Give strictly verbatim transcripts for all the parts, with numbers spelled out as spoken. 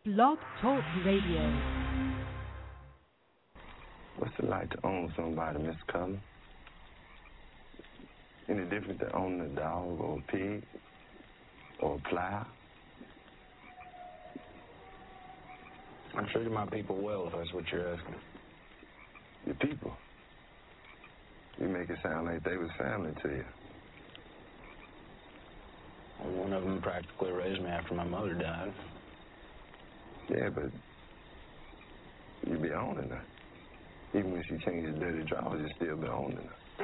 Blog Talk Radio. What's it like to own somebody, Miss Cullen? Any different than owning a dog or a pig or a plow? I treated my people well, if that's what you're asking. Your people? You make it sound like they was family to you. Well, one of them practically raised me after my mother died. Yeah, but you be owning her. Even when she changes dirty drawers, you still be owning her.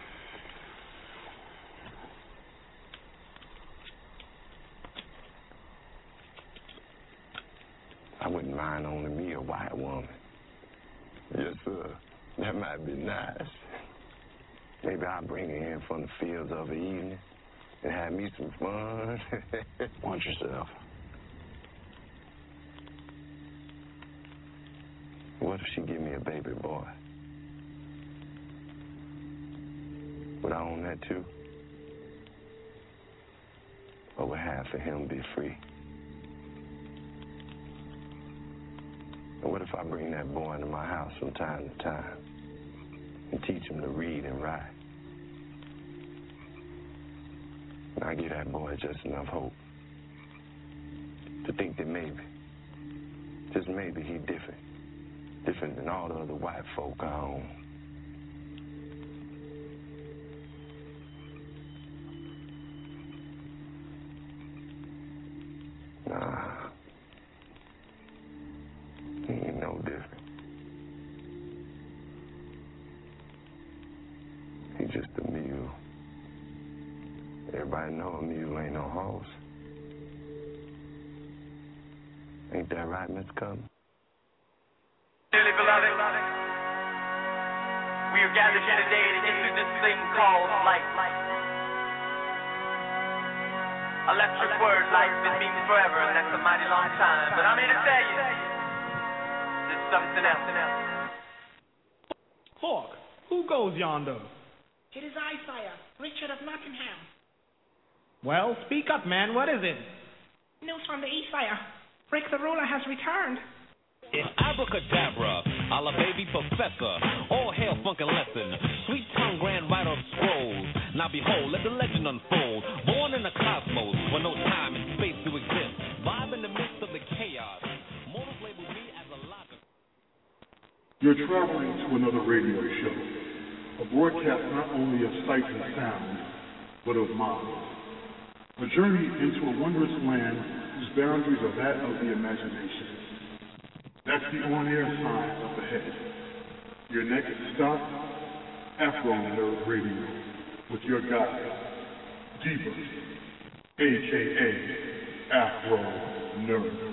I wouldn't mind owning me a white woman. Yes, sir. That might be nice. Maybe I'll bring her in from the fields of the evening and have me some fun. Watch yourself. What if she give me a baby boy? Would I own that too? Or would half of him be free? And what if I bring that boy into my house from time to time and teach him to read and write? And I give that boy just enough hope to think that maybe, just maybe he different. Different than all the other white folk I own. Nah. He ain't no different. He just a mule. Everybody know a mule ain't no horse. Ain't that right, Miss Cullen? Dearly beloved, we are gathered here today to issue this thing called life. Electric word, life, it means forever, and that's a mighty long time. But I'm here to tell you, there's something else. Hawk, who goes yonder? It is I, sire, Richard of Nottingham. Well, speak up, man. What is it? News from the east, sire. Rick the ruler has returned. It's abracadabra, a la baby professor. All hail funkin' lesson. Sweet tongue grand writer of scrolls. Now behold, let the legend unfold. Born in the cosmos, where no time and space do exist. Vibe in the midst of the chaos. Mortals label me as a logic. You're traveling to another radio show. A broadcast not only of sight and sound, but of mind. A journey into a wondrous land whose boundaries are that of the imagination. That's the on-air sign up ahead. Your next stop, Afro Nerd Radio, with your guide, Diva, a k a. Afro Nerd.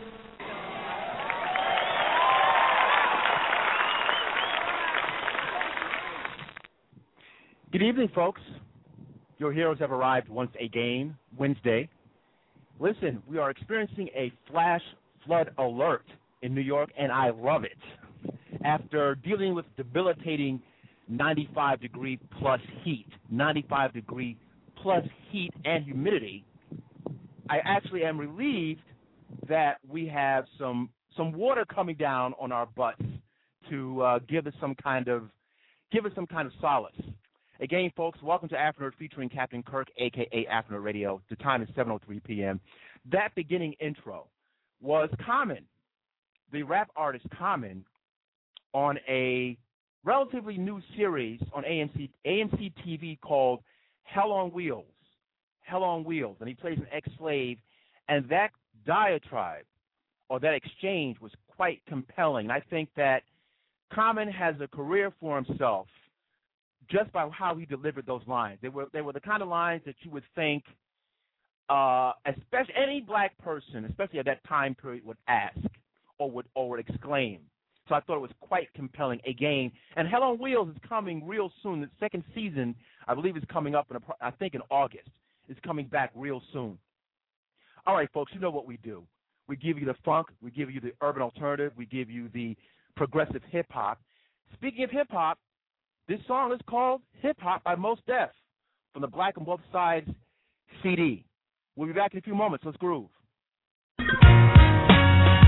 Good evening, folks. Your heroes have arrived once again, Wednesday. Listen, we are experiencing a flash flood alert in New York, and I love it. After dealing with debilitating ninety-five degree plus heat, ninety-five degree plus heat and humidity, I actually am relieved that we have some some water coming down on our butts to uh, give us some kind of give us some kind of solace. Again, folks, welcome to Afternoon featuring Captain Kirk, a k a. Afternoon Radio. The time is seven oh three p.m. That beginning intro was Common, the rap artist Common, on a relatively new series on A M C, A M C T V called Hell on Wheels. Hell on Wheels. And he plays an ex-slave. And that diatribe or that exchange was quite compelling. And I think that Common has a career for himself just by how he delivered those lines. They were they were the kind of lines that you would think uh, especially any black person, especially at that time period, would ask or would or would exclaim. So I thought it was quite compelling again. And Hell on Wheels is coming real soon. The second season, I believe, is coming up in a, I think in August. It's coming back real soon. All right, folks, you know what we do. We give you the funk. We give you the urban alternative. We give you the progressive hip-hop. Speaking of hip-hop, this song is called Hip Hop by Mos Def from the Black on Both Sides C D. We'll be back in a few moments. Let's groove.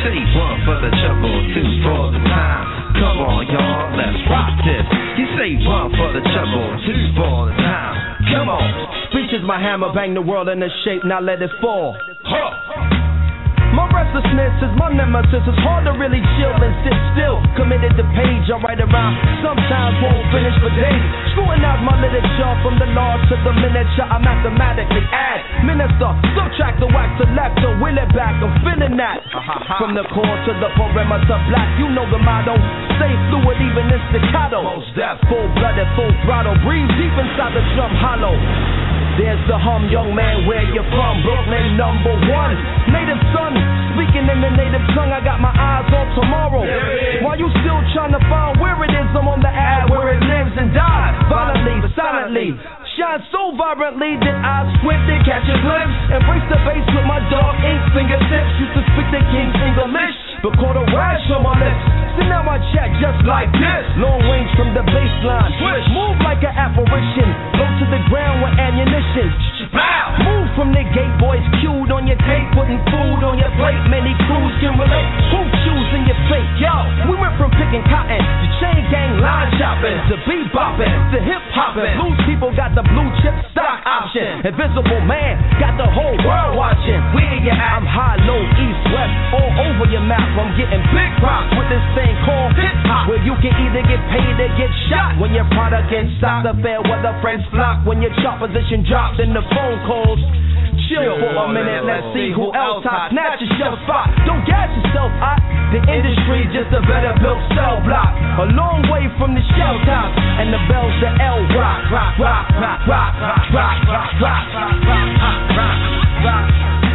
say one for the trouble, two for the time. Come on, y'all, let's rock this. You say one for the trouble, two for the time. Come on. Reaches my hammer, bang the world into shape, now let it fall. Huh. My restlessness is my nemesis. It's hard to really chill and sit still. Committed to page, I write around. Sometimes won't finish for days. Scrutinize my literature from the large to the miniature. I mathematically add, minister, subtract the wax selector, will it back. I'm feeling that. From the core to the perimeter, black. You know the motto. Stay fluid, even in staccato. Most death, full blooded, full throttle. Breathe deep inside the drum hollow. There's the hum, young man, where you from? Brooklyn, number one. Native son, speaking in the native tongue, I got my eyes on tomorrow. While you still trying to find where it is, I'm on the ad where it lives and dies. Violently, silently, shine so vibrantly that I squint and catch a glimpse. Embrace the bass with my dog ink fingertips. Used to speak the king's English, but caught a rash on my lips. So now I chat just like this. Long range from the baseline. Move like an apparition. Go to the ground with ammunition. Move from the gate, boys cued on your tape, putting food on your plate. Many crews can relate. Who choosing your fate? Yo, we went from picking cotton to chain gang line shopping to bebopping to hip hopping. Blues people got the blue chip stock option. Invisible man got the whole world watching. Where you at? I'm high, low, east, west, all over your map. I'm getting big props with this thing called hip hop, where you can either get paid or get shot. When your product gets stopped, the fair weather friends flock. When your chart position drops in the phone calls. Chill for a minute, let's see who else hot. Snatch your shelf spot. Don't gas yourself hot. The industry just a better built cell block. A long way from the shell tops and the bells to L rock, rock, rock, rock, rock, rock, rock, rock, rock, rock, rock, rock.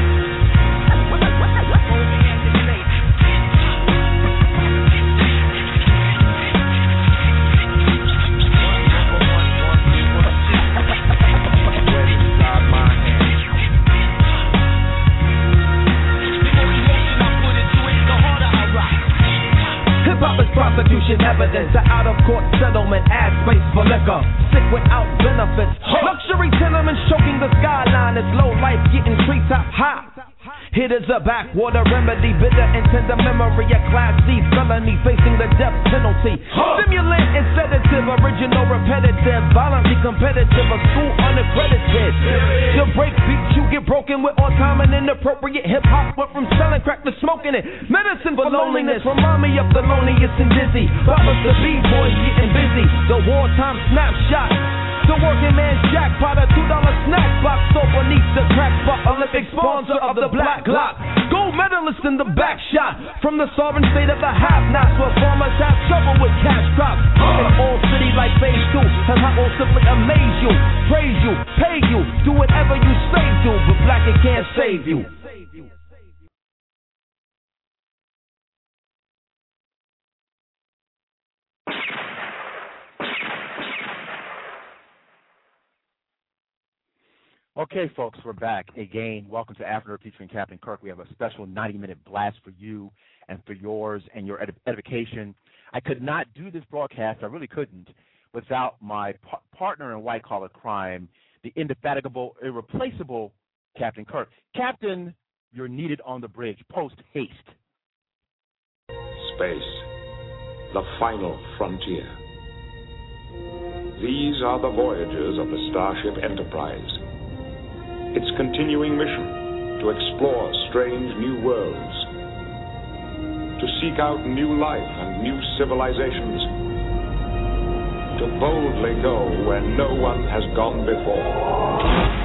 Prosecution evidence, an out-of-court settlement, ad space for liquor. Sick without benefits. Luxury tenements choking the skyline. It's low life getting treetop high. Hit is a backwater remedy, bitter and tender memory, a class C felony facing the death penalty. Stimulant and sedative, original repetitive, violently competitive, a school unaccredited. The break beat you get broken with on time and inappropriate hip hop. Went from selling crack to smoking it. Medicine for loneliness, remind me of the loneliest and dizzy. Bottles the B-boys getting busy. The wartime snapshot. The working man's jackpot, a two dollar snack box so beneath the crack spot. Olympic sponsor of the Black Glock. Gold medalist in the back shot. From the sovereign state of the have-nots, where farmers have trouble with cash crops. In all city like phase two, and I will simply amaze you, praise you, pay you, do whatever you say do, but black it can't save you. Okay, folks, we're back again. Welcome to After featuring Captain Kirk. We have a special ninety-minute blast for you and for yours and your ed- edification. I could not do this broadcast, I really couldn't, without my par- partner in white-collar crime, the indefatigable, irreplaceable Captain Kirk. Captain, you're needed on the bridge. Post haste. Space, the final frontier. These are the voyages of the Starship Enterprise. Its continuing mission to explore strange new worlds, to seek out new life and new civilizations, to boldly go where no one has gone before.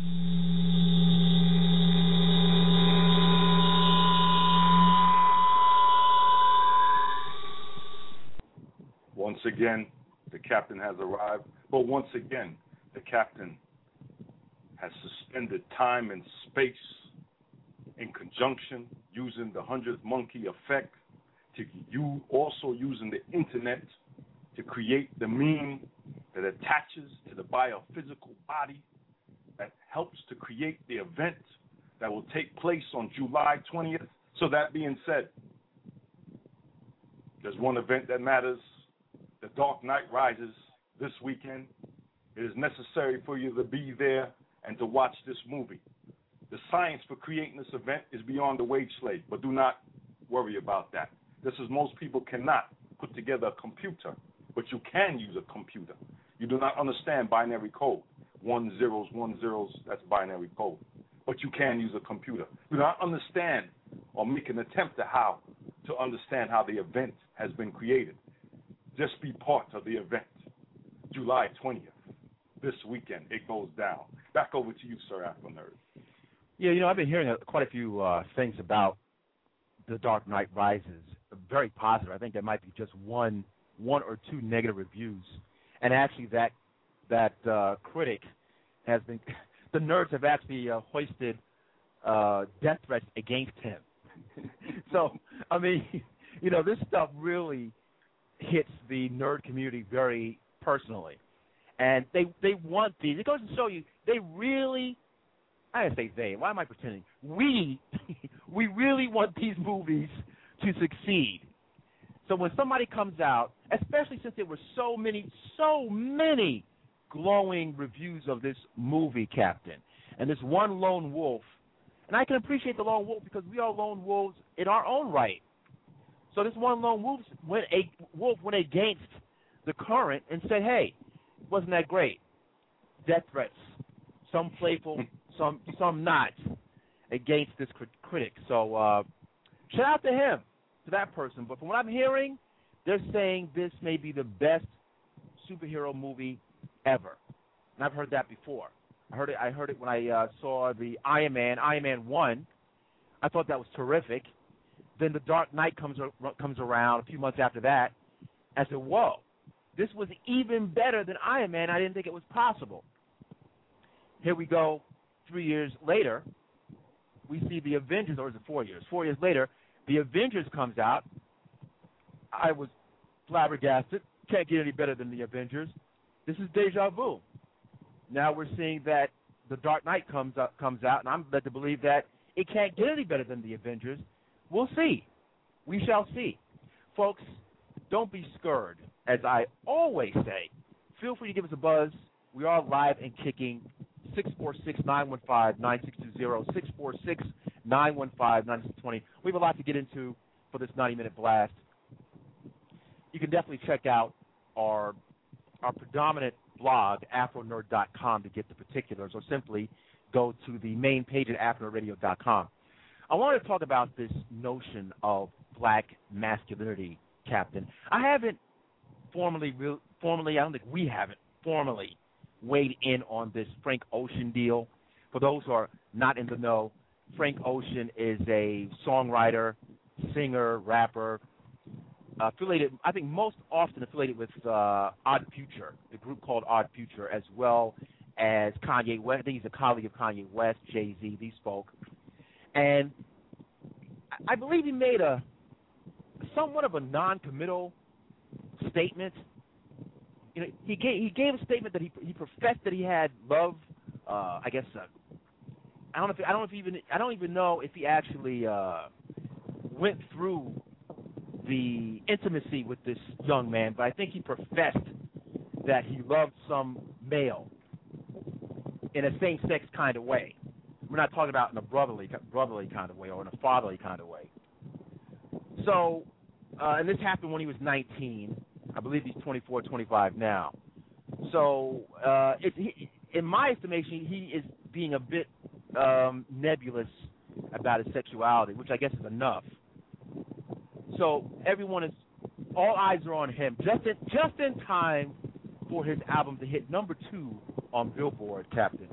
Once again, the captain has arrived, but once again, the captain has suspended time and space in conjunction, using the hundredth monkey effect, to you also using the internet to create the meme that attaches to the biophysical body that helps to create the event that will take place on July twentieth. So that being said, there's one event that matters. The Dark Knight Rises this weekend. It is necessary for you to be there and to watch this movie. The science for creating this event is beyond the wage slave, but do not worry about that. This is most people cannot put together a computer, but you can use a computer. You do not understand binary code. One zeros, one zeros, that's binary code. But you can use a computer. You do not understand or make an attempt at how to understand how the event has been created. Just be part of the event. July twentieth, this weekend, it goes down. Back over to you, Sir Afro Nerd. Yeah, you know, I've been hearing uh, quite a few uh, things about The Dark Knight Rises. Very positive. I think there might be just one, one or two negative reviews, and actually that that uh, critic has been. The nerds have actually uh, hoisted uh, death threats against him. So, I mean, you know, this stuff really hits the nerd community very personally, and they they want these. It goes to show you they really. I gotta say they. Why am I pretending? We we really want these movies to succeed. So when somebody comes out, especially since there were so many, so many glowing reviews of this movie, Captain, and this one lone wolf, and I can appreciate the lone wolf because we are lone wolves in our own right. So this one lone wolf went, a, wolf went against the current and said, hey, wasn't that great? Death threats, some playful, some some not, against this crit- critic. So uh, shout out to him, to that person. But from what I'm hearing, they're saying this may be the best superhero movie ever. And I've heard that before. I heard it. I heard it when I uh, saw the Iron Man, Iron Man one. I thought that was terrific. Then The Dark Knight comes comes around a few months after that. I said, whoa, this was even better than Iron Man. I didn't think it was possible. Here we go. Three years later, we see the Avengers, or is it four years? Four years later, the Avengers comes out. I was flabbergasted. Can't get any better than the Avengers. This is deja vu. Now we're seeing that The Dark Knight comes up, comes out, and I'm led to believe that it can't get any better than the Avengers. We'll see. We shall see. Folks, don't be scared. As I always say, feel free to give us a buzz. We are live and kicking. six four six, nine one five, nine six two zero, six four six, nine one five, nine six two zero. We have a lot to get into for this ninety-minute blast. You can definitely check out our our predominant blog, afro nerd dot com, to get the particulars, or simply go to the main page at afro nerd radio dot com. I want to talk about this notion of black masculinity, Captain. I haven't formally, real, formally, I don't think we haven't formally weighed in on this Frank Ocean deal. For those who are not in the know, Frank Ocean is a songwriter, singer, rapper, affiliated, I think most often affiliated with uh, Odd Future, the group called Odd Future, as well as Kanye West. I think he's a colleague of Kanye West, Jay-Z, these folk. And I believe he made a somewhat of a non-committal statement. You know, he gave he gave a statement that he he professed that he had love. Uh, I guess uh, I don't know if I don't know if even I don't even know if he actually uh, went through the intimacy with this young man, but I think he professed that he loved some male in a same-sex kind of way. We're not talking about in a brotherly brotherly kind of way or in a fatherly kind of way. So, uh, and this happened when he was nineteen. I believe he's twenty-four, twenty-five now. So, uh, it, he, in my estimation, he is being a bit um, nebulous about his sexuality, which I guess is enough. So everyone is, all eyes are on him, just in, just in time for his album to hit number two on Billboard, Captain.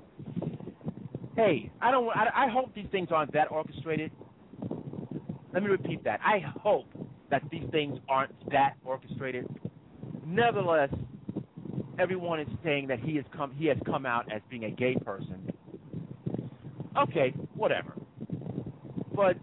Hey, I don't. I, I hope these things aren't that orchestrated. Let me repeat that. I hope that these things aren't that orchestrated. Nevertheless, everyone is saying that he has come. He has come out as being a gay person. Okay, whatever. But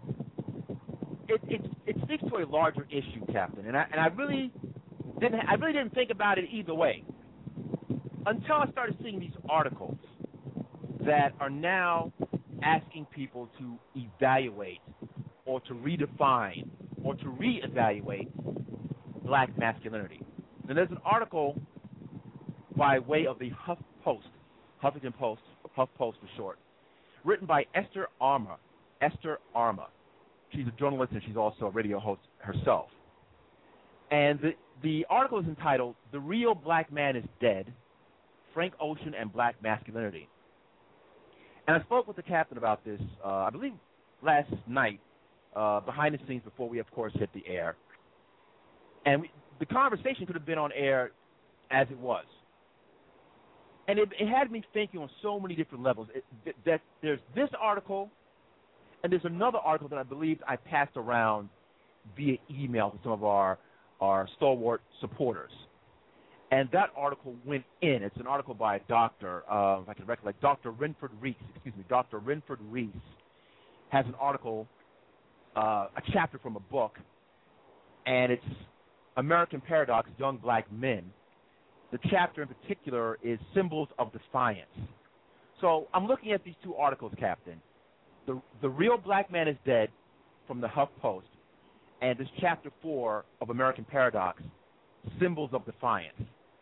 it it it speaks to a larger issue, Captain. And I and I really didn't. I really didn't think about it either way until I started seeing these articles that are now asking people to evaluate or to redefine or to reevaluate black masculinity. And there's an article by way of the Huff Post, Huffington Post, Huff Post for short, written by Esther Arma, Esther Arma, she's a journalist and she's also a radio host herself. And the, the article is entitled, "The Real Black Man is Dead, Frank Ocean and Black Masculinity." And I spoke with the captain about this, uh, I believe, last night, uh, behind the scenes before we, of course, hit the air. And we, the conversation could have been on air as it was. And it, it had me thinking on so many different levels. It, that, that there's this article, and there's another article that I believe I passed around via email to some of our, our stalwart supporters. And that article went in. It's an article by a doctor, uh, if I can recollect, Doctor Renford Reese. Excuse me, Doctor Renford Reese has an article, uh, a chapter from a book, and it's American Paradox, Young Black Men. The chapter in particular is Symbols of Defiance. So I'm looking at these two articles, Captain. The, the Real Black Man is Dead from the Huff Post, and this chapter four of American Paradox, Symbols of Defiance.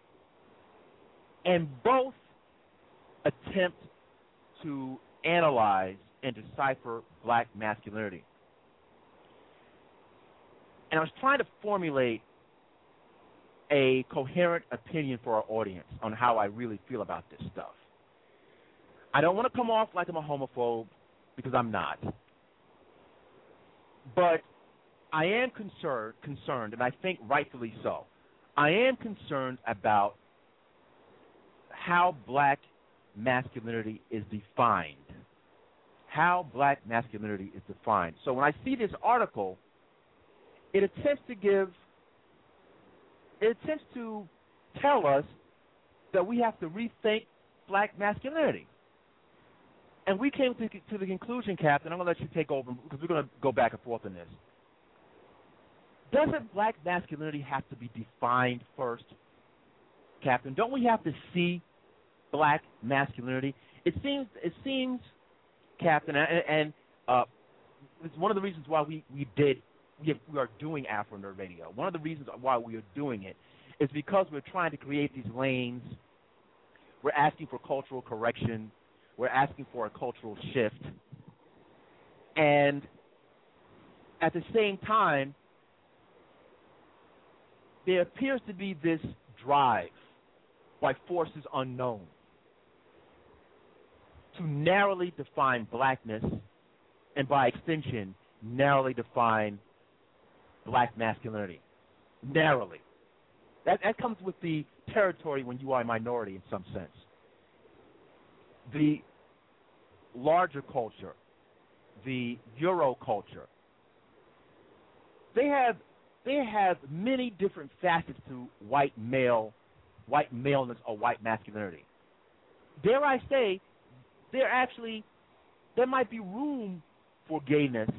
And both attempt to analyze and decipher black masculinity. And I was trying to formulate a coherent opinion for our audience on how I really feel about this stuff. I don't want to come off like I'm a homophobe, because I'm not. But I am concerned, concerned, and I think rightfully so. I am concerned about how black masculinity is defined. How black masculinity is defined. So when I see this article, it attempts to give It attempts to tell us that we have to rethink black masculinity. And we came to, to the conclusion, Captain, I'm going to let you take over because we're going to go back and forth on this. Doesn't black masculinity have to be defined first, Captain? Don't we have to see black masculinity? It seems, it seems, Captain, and, and uh, it's one of the reasons why we, we did We, have, we are doing Afro Nerd Radio. One of the reasons why we are doing it is because we're trying to create these lanes. We're asking for cultural correction. We're asking for a cultural shift. And at the same time, there appears to be this drive by forces unknown to narrowly define blackness and, by extension, narrowly define black masculinity, narrowly. That, that comes with the territory when you are a minority in some sense. The larger culture, the Euro culture, they have they have many different facets to white male, white maleness or white masculinity. Dare I say, there actually there might be room for gayness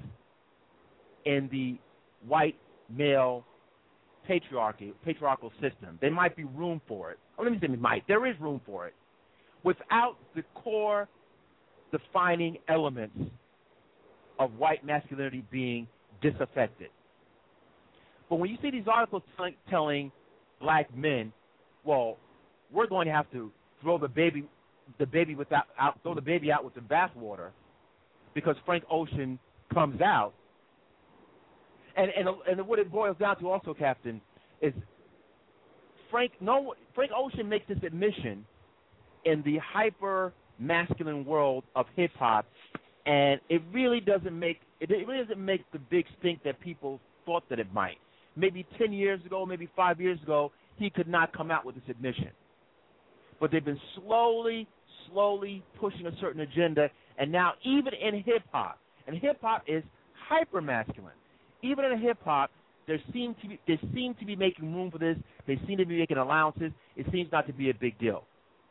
in the white male patriarchy, patriarchal system. There might be room for it. Or let me say there might. There is room for it. Without the core defining elements of white masculinity being disaffected. But when you see these articles t- telling black men, well, we're going to have to throw the baby the baby without out, throw the baby out with the bathwater because Frank Ocean comes out. And, and and what it boils down to also, Captain, is Frank no Frank Ocean makes this admission in the hyper masculine world of hip hop, and it really doesn't make it really doesn't make the big stink that people thought that it might. Maybe ten years ago, maybe five years ago, he could not come out with this admission. But they've been slowly, slowly pushing a certain agenda, and now even in hip hop, and hip hop is hyper masculine. Even in hip hop, there seem to be they seem to be making room for this. They seem to be making allowances. It seems not to be a big deal.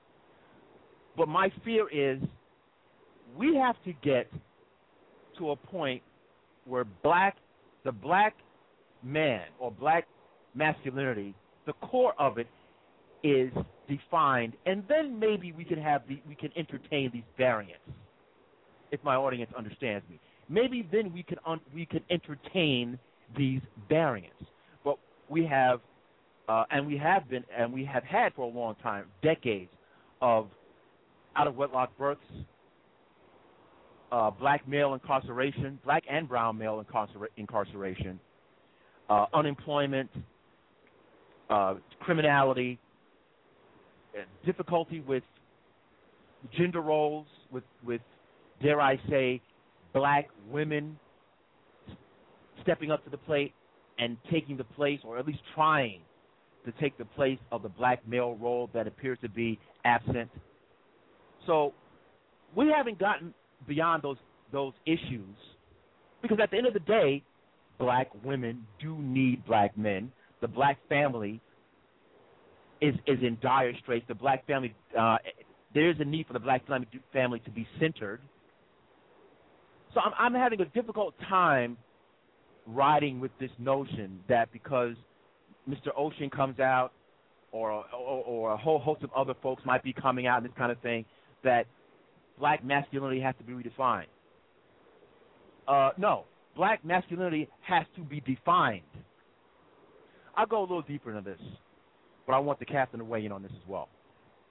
But my fear is we have to get to a point where black, the black man or black masculinity, the core of it is defined, and then maybe we can have the we can entertain these variants. If my audience understands me. Maybe then we can un- we can entertain these variants, but we have, uh, and we have been, and we have had for a long time, decades of out of wedlock births, uh, black male incarceration, black and brown male incarcera- incarceration, uh, unemployment, uh, criminality, difficulty with gender roles, with, with, dare I say, black women stepping up to the plate and taking the place, or at least trying to take the place of the black male role that appears to be absent. So we haven't gotten beyond those those issues, because at the end of the day, black women do need black men. The black family is is in dire straits. The black family, uh, there is a need for the black family family to be centered. So I'm, I'm having a difficult time riding with this notion that because Mister Ocean comes out, or, or or a whole host of other folks might be coming out and this kind of thing, that black masculinity has to be redefined. Uh, no, black masculinity has to be defined. I'll go a little deeper into this, but I want the captain to weigh in on this as well.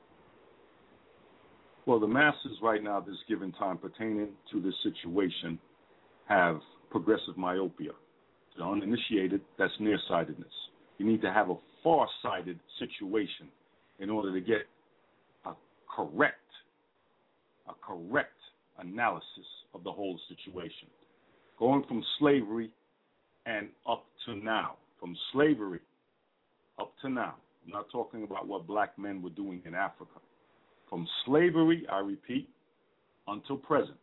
Well, the masses right now, this given time pertaining to this situation, have progressive myopia. The uninitiated, that's nearsightedness. You need to have a far-sighted situation in order to get a correct, a correct analysis of the whole situation. Going from slavery and up to now, from slavery up to now, I'm not talking about what black men were doing in Africa. From slavery, I repeat, until present,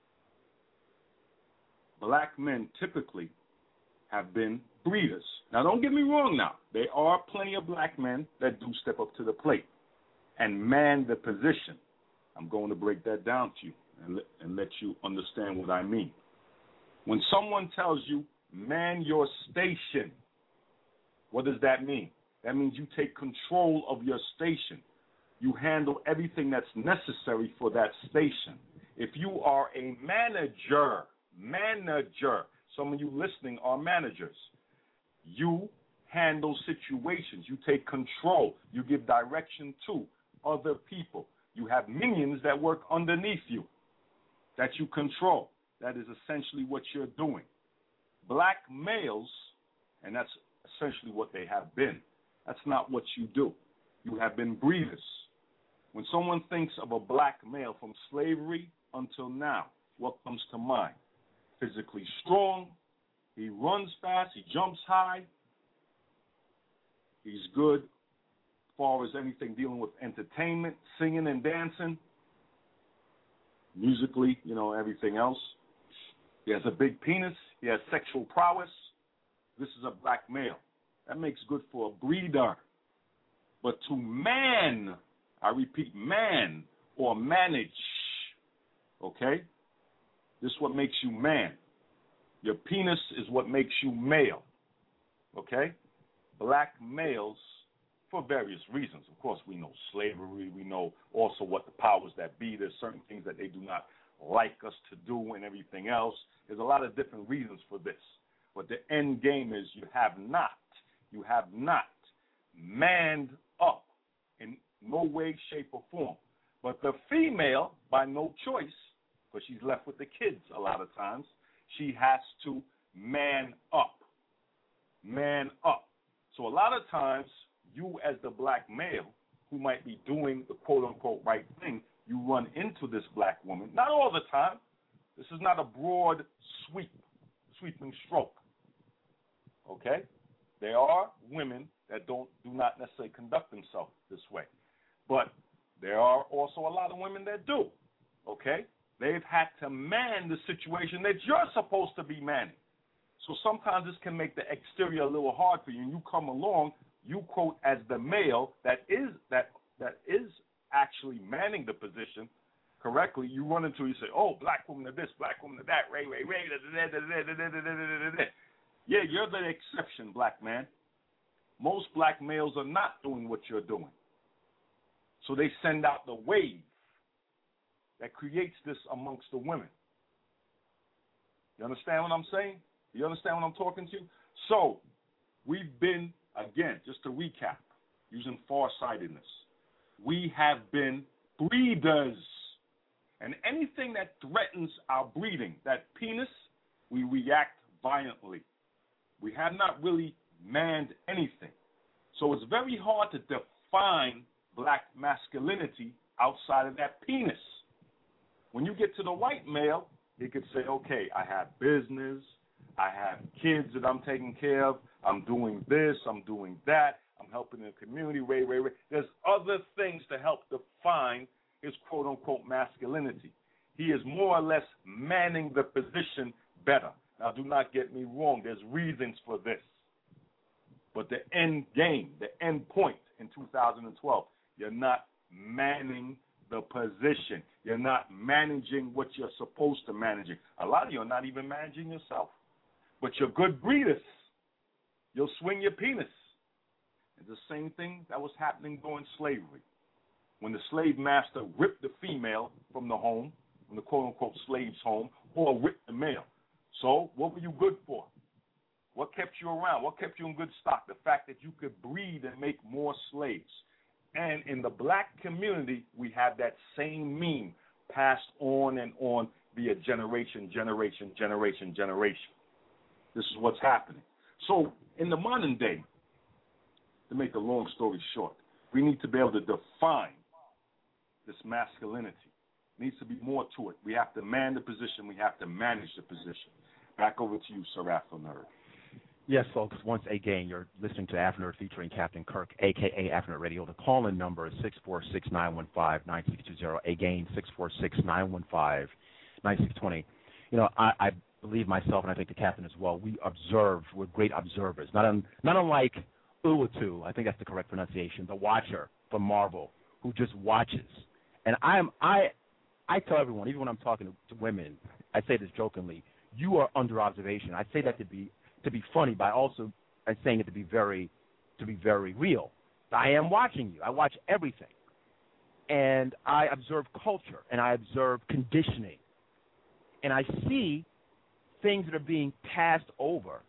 black men typically have been breeders. Now, don't get me wrong now. There are plenty of black men that do step up to the plate and man the position. I'm going to break that down to you and let, and let you understand what I mean. When someone tells you, man your station, what does that mean? That means you take control of your station. You handle everything that's necessary for that station. If you are a manager, manager, some of you listening are managers, you handle situations. You take control. You give direction to other people. You have minions that work underneath you that you control. That is essentially what you're doing. Black males, and that's essentially what they have been, that's not what you do. You have been breeders. When someone thinks of a black male from slavery until now, what comes to mind? Physically strong, he runs fast, he jumps high, he's good as far as anything dealing with entertainment, singing and dancing, musically, you know, everything else. He has a big penis, he has sexual prowess. This is a black male. That makes good for a breeder. But to man, I repeat, man or manage, okay? This is what makes you man. Your penis is what makes you male, okay? Black males, for various reasons. Of course, we know slavery. We know also what the powers that be. There's certain things that they do not like us to do and everything else. There's a lot of different reasons for this. But the end game is you have not, you have not manned up in no way, shape, or form. But the female, by no choice, because she's left with the kids a lot of times, she has to man up. Man up. So a lot of times, you as the black male who might be doing the quote-unquote right thing, you run into this black woman. Not all the time. This is not a broad sweep, sweeping stroke. Okay? There are women that don't do not necessarily conduct themselves this way. But there are also a lot of women that do. Okay? They've had to man the situation that you're supposed to be manning. So sometimes this can make the exterior a little hard for you, and you come along, you quote as the male that is that that is actually manning the position correctly. You run into, you say, oh, black woman to this, black woman to that, Ray, Ray, Ray, da, da, da, da, da, da, da, da. Yeah, you're the exception, black man. Most black males are not doing what you're doing. So they send out the wave that creates this amongst the women. You understand what I'm saying? You understand what I'm talking to? So we've been, again, just to recap, using farsightedness, we have been breeders. And anything that threatens our breeding, that penis, we react violently. We have not really manned anything. So it's very hard to define black masculinity outside of that penis. When you get to the white male, he could say, okay, I have business, I have kids that I'm taking care of, I'm doing this, I'm doing that, I'm helping the community, wait, wait, wait. There's other things to help define his quote-unquote masculinity. He is more or less manning the position better. Now, do not get me wrong. There's reasons for this. But the end game, the end point in two thousand twelve, you're not manning the position. You're not managing what you're supposed to manage. A lot of you are not even managing yourself. But you're good breeders. You'll swing your penis. It's the same thing that was happening during slavery. When the slave master ripped the female from the home, from the quote-unquote slave's home, or ripped the male. So what were you good for? What kept you around? What kept you in good stock? The fact that you could breed and make more slaves. And in the black community, we have that same meme passed on and on via generation, generation, generation, generation. This is what's happening. So in the modern day, to make a long story short, we need to be able to define this masculinity. There needs to be more to it. We have to man the position. We have to manage the position. Back over to you, Sir Afro Nerd. Yes, folks, once again, you're listening to Afro Nerd featuring Captain Kirk, a k a. Afro Nerd Radio. The call-in number is six four six, nine one five, nine six two zero. Again, six four six, nine one five, nine six two zero. You know, I, I believe myself, and I think the Captain as well, we observe. We're great observers. Not, un, not unlike Uatu, I think that's the correct pronunciation, the Watcher from Marvel, who just watches. And I'm, I I tell everyone, even when I'm talking to, to women, I say this jokingly, you are under observation. I say that to be to be funny, but also I'm saying it to be very to be very real. I am watching you. I watch everything. And I observe culture, and I observe conditioning. And I see things that are being passed over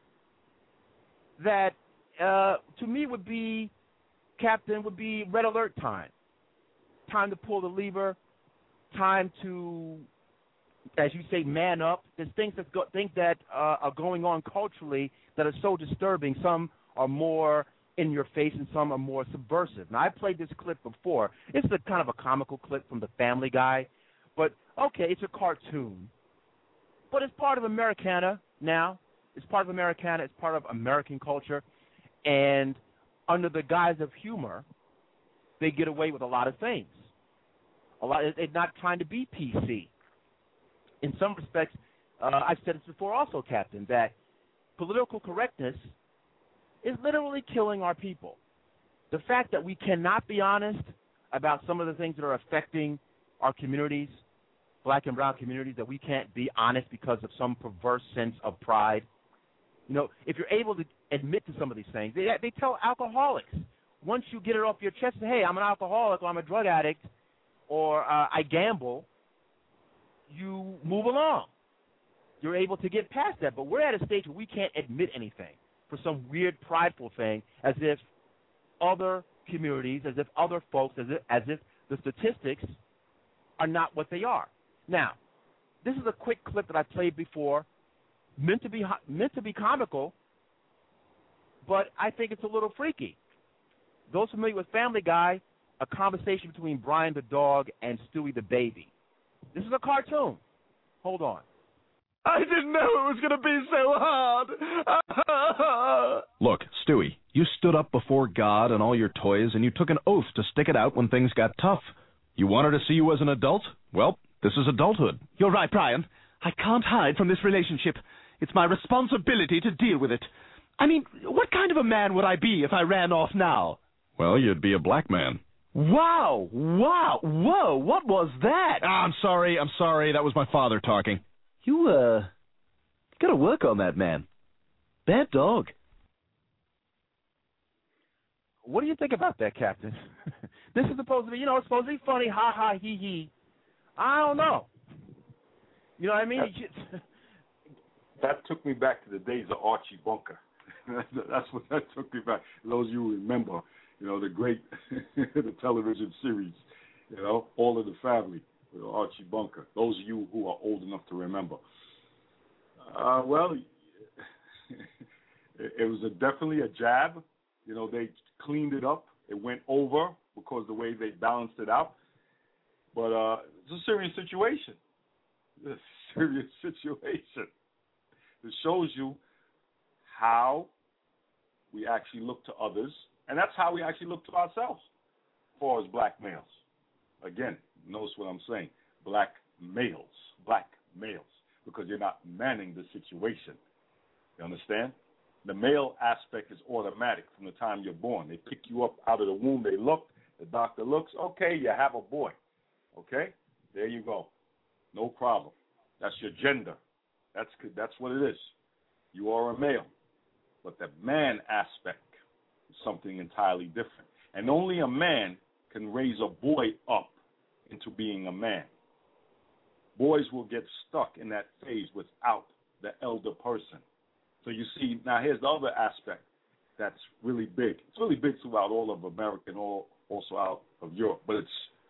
that, uh, to me, would be, Captain, would be red alert time. Time to pull the lever, time to, as you say, man up. There's things that go, things that uh, are going on culturally that are so disturbing. Some are more in your face and some are more subversive. Now, I played this clip before. It's a kind of a comical clip from the Family Guy. But, okay, it's a cartoon. But it's part of Americana now. It's part of Americana. It's part of American culture. And under the guise of humor, they get away with a lot of things. A lot. They're not trying to be P C. In some respects, uh, I've said this before also, Captain, that political correctness is literally killing our people. The fact that we cannot be honest about some of the things that are affecting our communities, black and brown communities, that we can't be honest because of some perverse sense of pride. You know, if you're able to admit to some of these things, they, they tell alcoholics, once you get it off your chest, hey, I'm an alcoholic or I'm a drug addict or uh, I gamble, you move along. You're able to get past that. But we're at a stage where we can't admit anything for some weird prideful thing, as if other communities, as if other folks, as if, as if the statistics are not what they are. Now, this is a quick clip that I played before, meant to be meant to be comical, but I think it's a little freaky. Those familiar with Family Guy, a conversation between Brian the dog and Stewie the baby. This is a cartoon. Hold on. I didn't know it was going to be so hard. Look, Stewie, you stood up before God and all your toys, and you took an oath to stick it out when things got tough. You wanted to see you as an adult? Well, this is adulthood. You're right, Brian. I can't hide from this relationship. It's my responsibility to deal with it. I mean, what kind of a man would I be if I ran off now? Well, you'd be a black man. Wow! Wow! Whoa! What was that? Ah, I'm sorry. I'm sorry. That was my father talking. You, uh, gotta work on that, man. Bad dog. What do you think about that, Captain? This is supposed to be, you know, it's supposed to be funny, ha ha, he he. I don't know. You know what I mean? That, that took me back to the days of Archie Bunker. That's what that took me back. Those of you who remember, you know, the great the television series, you know, All in the Family. with Archie Bunker. Those of you who are old enough to remember. Uh, well, it, it was a, definitely a jab. You know, they cleaned it up. It went over because the way they balanced it out. But uh, it's a serious situation. It's a serious situation. It shows you how we actually look to others, and that's how we actually look to ourselves as far as black males. Again, notice what I'm saying. Black males. Black males. Because you're not manning the situation. You understand? The male aspect is automatic from the time you're born. They pick you up out of the womb. They look. The doctor looks. Okay, you have a boy. Okay? There you go. No problem. That's your gender. That's that's what it is. You are a male. But the man aspect is something entirely different. And only a man can raise a boy up into being a man. Boys will get stuck in that phase without the elder person. So you see, now here's the other aspect that's really big. It's really big throughout all of America and all, also out of Europe, but it's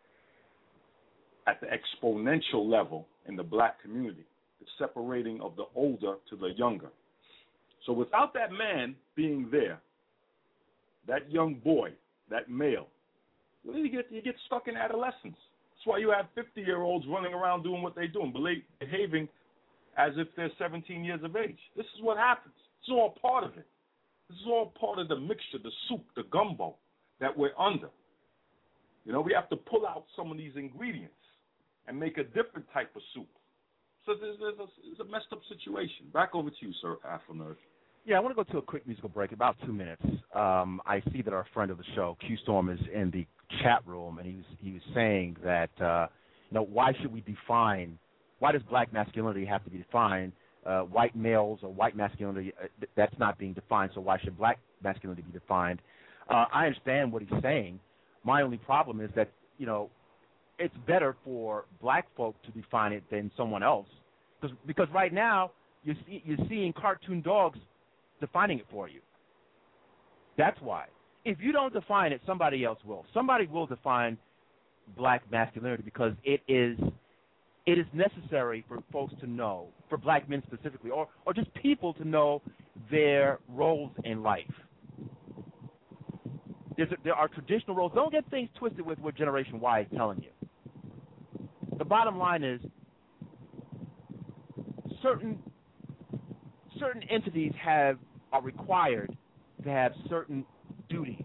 at the exponential level in the black community, the separating of the older to the younger. So without that man being there, that young boy, that male, well, you get you get stuck in adolescence. That's why you have fifty-year-olds running around doing what they're doing, behaving as if they're seventeen years of age. This is what happens. It's all part of it. This is all part of the mixture, the soup, the gumbo that we're under. You know, we have to pull out some of these ingredients and make a different type of soup. So there's, there's, a, there's a messed up situation. Back over to you, sir, Afro Nerd. Yeah, I want to go to a quick musical break, about two minutes. Um, I see that our friend of the show, Q Storm, is in the chat room, and he was he was saying that, uh, you know, why should we define, why does black masculinity have to be defined? Uh, white males or white masculinity, uh, that's not being defined, so why should black masculinity be defined? Uh, I understand what he's saying. My only problem is that, you know, it's better for black folk to define it than someone else, because because right now you're, see, you're seeing cartoon dogs defining it for you. That's why. If you don't define it, somebody else will. Somebody will define black masculinity because it is it is necessary for folks to know, for black men specifically, or, or just people to know their roles in life. There's a, there are traditional roles. Don't get things twisted with what Generation Y is telling you. The bottom line is certain certain entities have are required to have certain duties.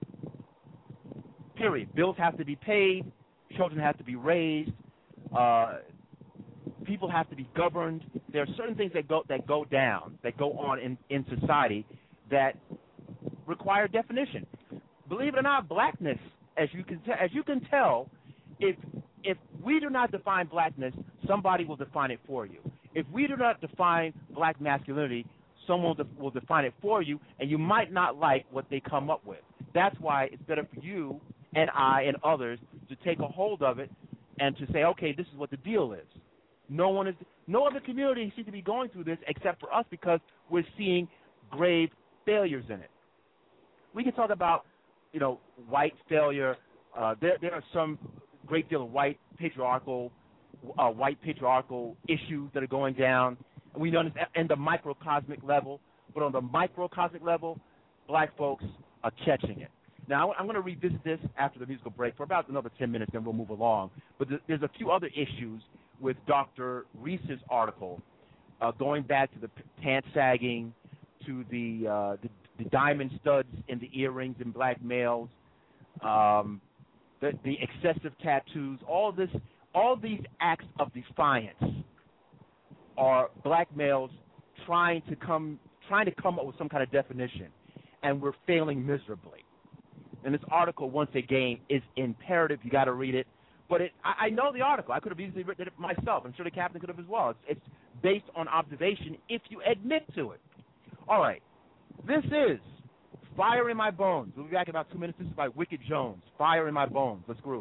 Period. Bills have to be paid. Children have to be raised. Uh, people have to be governed. There are certain things that go that go down, that go on in, in society that require definition. Believe it or not, blackness, as you can te- as you can tell, if if we do not define blackness, somebody will define it for you. If we do not define black masculinity, someone will define it for you, and you might not like what they come up with. That's why it's better for you and I and others to take a hold of it and to say, okay, this is what the deal is. No one is, no other community seems to be going through this except for us because we're seeing grave failures in it. We can talk about, you know, white failure. Uh, there, there are some great deal of white patriarchal, uh, white patriarchal issues that are going down. We know this at the microcosmic level, but on the microcosmic level, black folks are catching it. Now, I'm going to revisit this after the musical break for about another ten minutes, then we'll move along. But there's a few other issues with Doctor Reese's article, uh, going back to the pant sagging, to the, uh, the the diamond studs in the earrings in black males, um, the, the excessive tattoos, all this, all these acts of defiance are black males trying to come trying to come up with some kind of definition, and we're failing miserably. And this article, once again, is imperative. You got to read it. But it, I, I know the article. I could have easily written it myself. I'm sure the captain could have as well. It's, it's based on observation if you admit to it. All right. This is Fire in My Bones. We'll be back in about two minutes. This is by Wicked Jones. Fire in My Bones. Let's groove.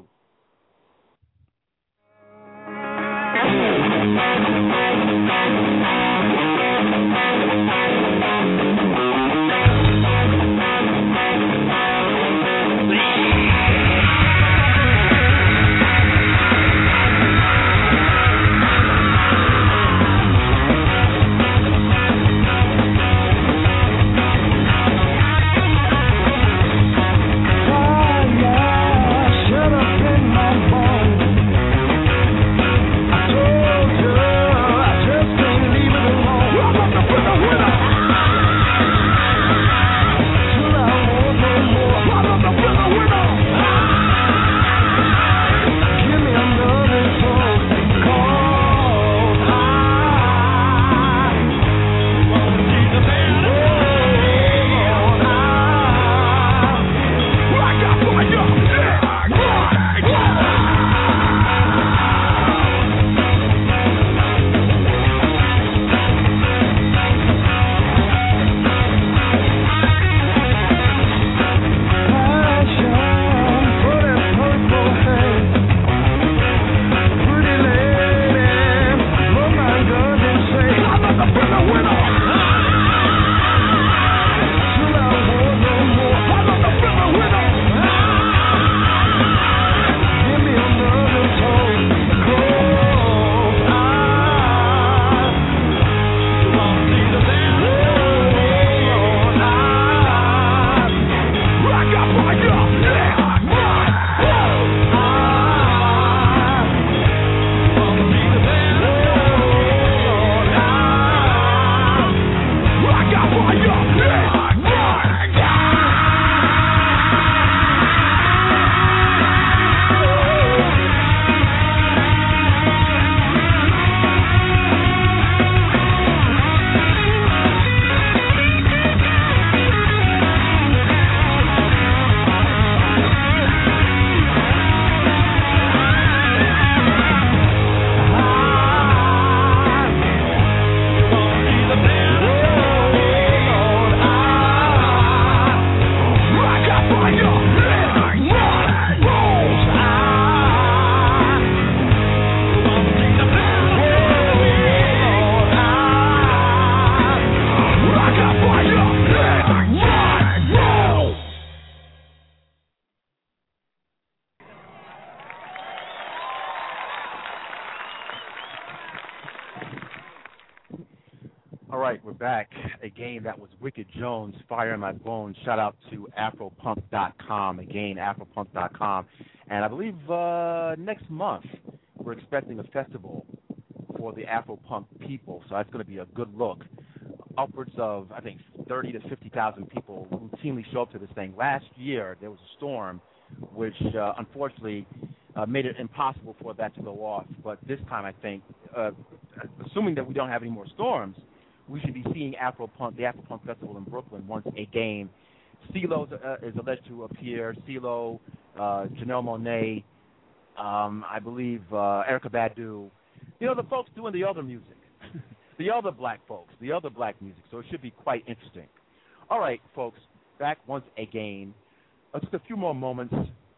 back. A game that was Wicked Jones, Fire in My Bones. Shout out to Afropunk dot com. Again, Afropunk dot com. And I believe uh, next month we're expecting a festival for the Afropunk people. So that's going to be a good look. Upwards of, I think, thirty to fifty thousand people routinely show up to this thing. Last year there was a storm which uh, unfortunately uh, made it impossible for that to go off. But this time I think, uh, assuming that we don't have any more storms, we should be seeing Afropunk, the Afropunk Festival in Brooklyn once again. CeeLo uh, is alleged to appear. CeeLo, uh, Janelle Monáe, um, I believe uh, Erykah Badu. You know, the folks doing the other music, the other black folks, the other black music. So it should be quite interesting. All right, folks, back once again. Uh, just a few more moments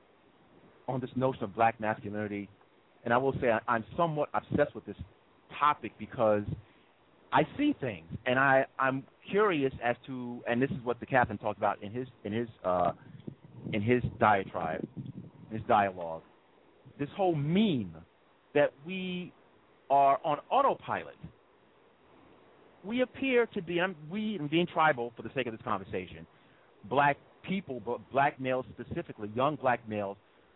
on this notion of black masculinity. And I will say I, I'm somewhat obsessed with this topic because I see things, and I, I'm curious as to, and this is what the captain talked about in his in his uh, in his diatribe, his dialogue. This whole meme that we are on autopilot. We appear to be, I'm, we, I'm being tribal for the sake of this conversation, black people, but black males specifically, young black males,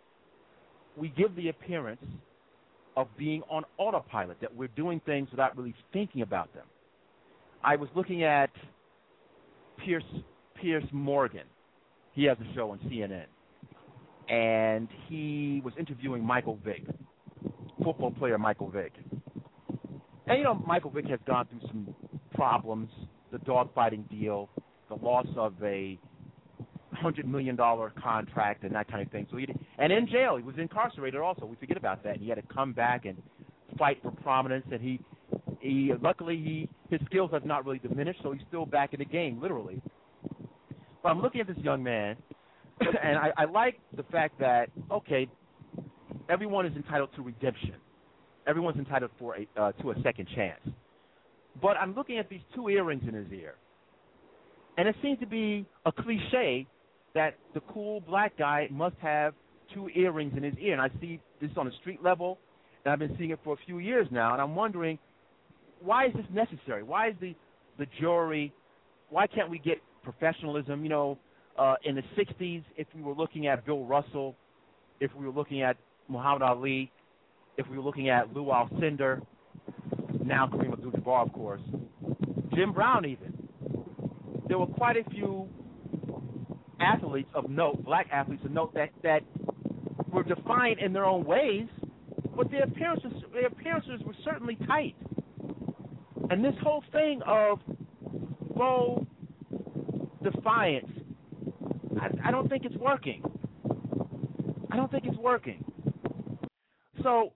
we give the appearance of being on autopilot, that we're doing things without really thinking about them. I was looking at Pierce Pierce Morgan. He has a show on C N N. And he was interviewing Michael Vick, football player Michael Vick. And, you know, Michael Vick has gone through some problems, the dogfighting deal, the loss of a one hundred million dollars contract and that kind of thing. So he did, and in jail, he was incarcerated also. We forget about that. And he had to come back and fight for prominence. And he, he luckily, he his skills have not really diminished, so he's still back in the game, literally. But I'm looking at this young man, and I, I like the fact that, okay, everyone is entitled to redemption. Everyone's entitled for a, uh, to a second chance. But I'm looking at these two earrings in his ear, and it seems to be a cliche that the cool black guy must have two earrings in his ear. And I see this on a street level, and I've been seeing it for a few years now, and I'm wondering, why is this necessary? Why is the, the jury, why can't we get professionalism? You know, uh, in the sixties, if we were looking at Bill Russell, if we were looking at Muhammad Ali, if we were looking at Lew Alcindor, now Kareem Abdul-Jabbar, of course, Jim Brown even, there were quite a few athletes of note, black athletes of note, that, that were defined in their own ways, but their appearances, their appearances were certainly tight. And this whole thing of faux defiance, I, I don't think it's working. I don't think it's working. So,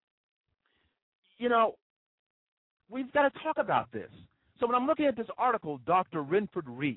you know, we've got to talk about this. So when I'm looking at this article, Doctor Renford Reese,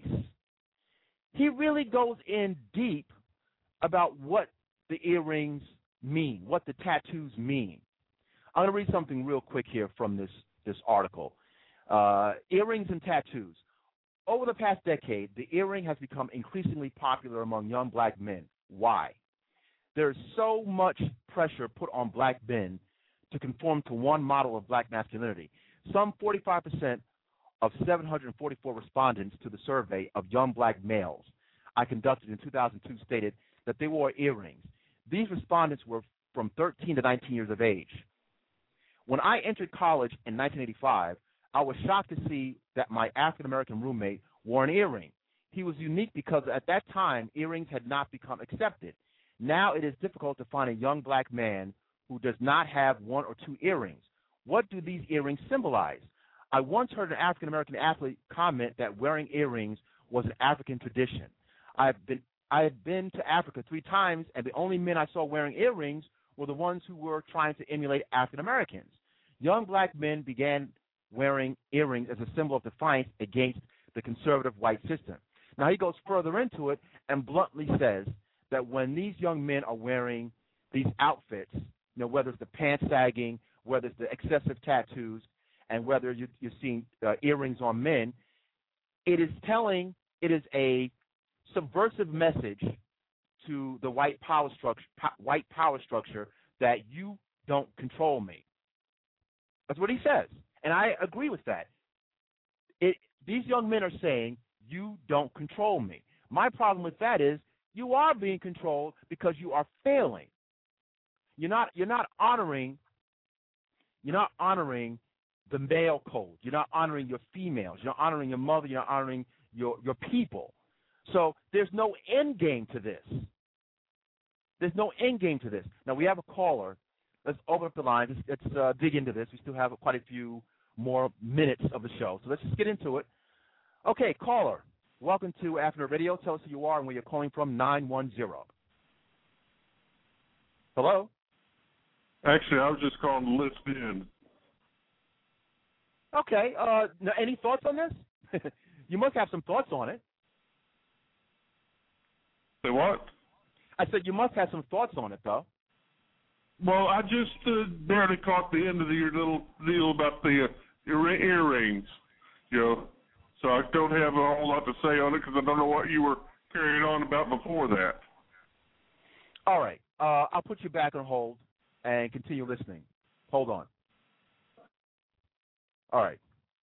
he really goes in deep about what the earrings mean, what the tattoos mean. I'm going to read something real quick here from this, this article. Uh, earrings and tattoos. Over the past decade, the earring has become increasingly popular among young black men. Why? There's so much pressure put on black men to conform to one model of black masculinity. Some forty-five percent of seven hundred forty-four respondents to the survey of young black males I conducted in two thousand two stated that they wore earrings. These respondents were from thirteen to nineteen years of age. When I entered college in nineteen eighty-five, I was shocked to see that my African-American roommate wore an earring. He was unique because at that time, earrings had not become accepted. Now it is difficult to find a young black man who does not have one or two earrings. What do these earrings symbolize? I once heard an African-American athlete comment that wearing earrings was an African tradition. I've been I have been to Africa three times, and the only men I saw wearing earrings were the ones who were trying to emulate African-Americans. Young black men began wearing earrings as a symbol of defiance against the conservative white system. Now, he goes further into it and bluntly says that when these young men are wearing these outfits, you know, whether it's the pants sagging, whether it's the excessive tattoos, and whether you, you're seeing uh, earrings on men, it is telling, it is a subversive message to the white power structure, po- white power structure that you don't control me. That's what he says, and I agree with that. It These young men are saying, you don't control me. My problem with that is you are being controlled because you are failing. You're not, you're not honoring, you're not honoring the male code. You're not honoring your females. You're not honoring your mother. You're not honoring your, your people. So there's no end game to this. There's no end game to this. Now, we have a caller. Let's open up the line. Let's, let's uh, dig into this. We still have quite a few more minutes of the show. So let's just get into it. Okay, caller, welcome to Afternoon Radio. Tell us who you are and where you're calling from, nine one zero. Hello? Actually, I was just calling to listen in. Okay. Uh, now, any thoughts on this? You must have some thoughts on it. Say what? I said you must have some thoughts on it, though. Well, I just uh, barely caught the end of your little deal about the uh, your earrings, you know. So I don't have a whole lot to say on it because I don't know what you were carrying on about before that. All right. Uh, I'll put you back on hold and continue listening. Hold on. All right.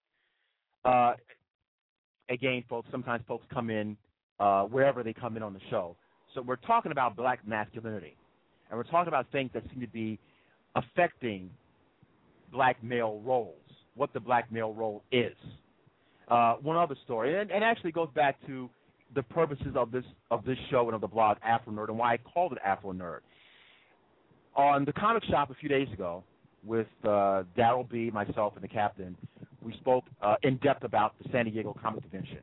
Uh, again, folks, sometimes folks come in uh, wherever they come in on the show. So we're talking about black masculinity, and we're talking about things that seem to be affecting black male roles, what the black male role is. Uh, one other story, and, and actually goes back to the purposes of this of this show and of the blog Afro Nerd and why I called it Afro Nerd. On the comic shop a few days ago with uh, Daryl B., myself, and the captain, we spoke uh, in depth about the San Diego Comic Convention.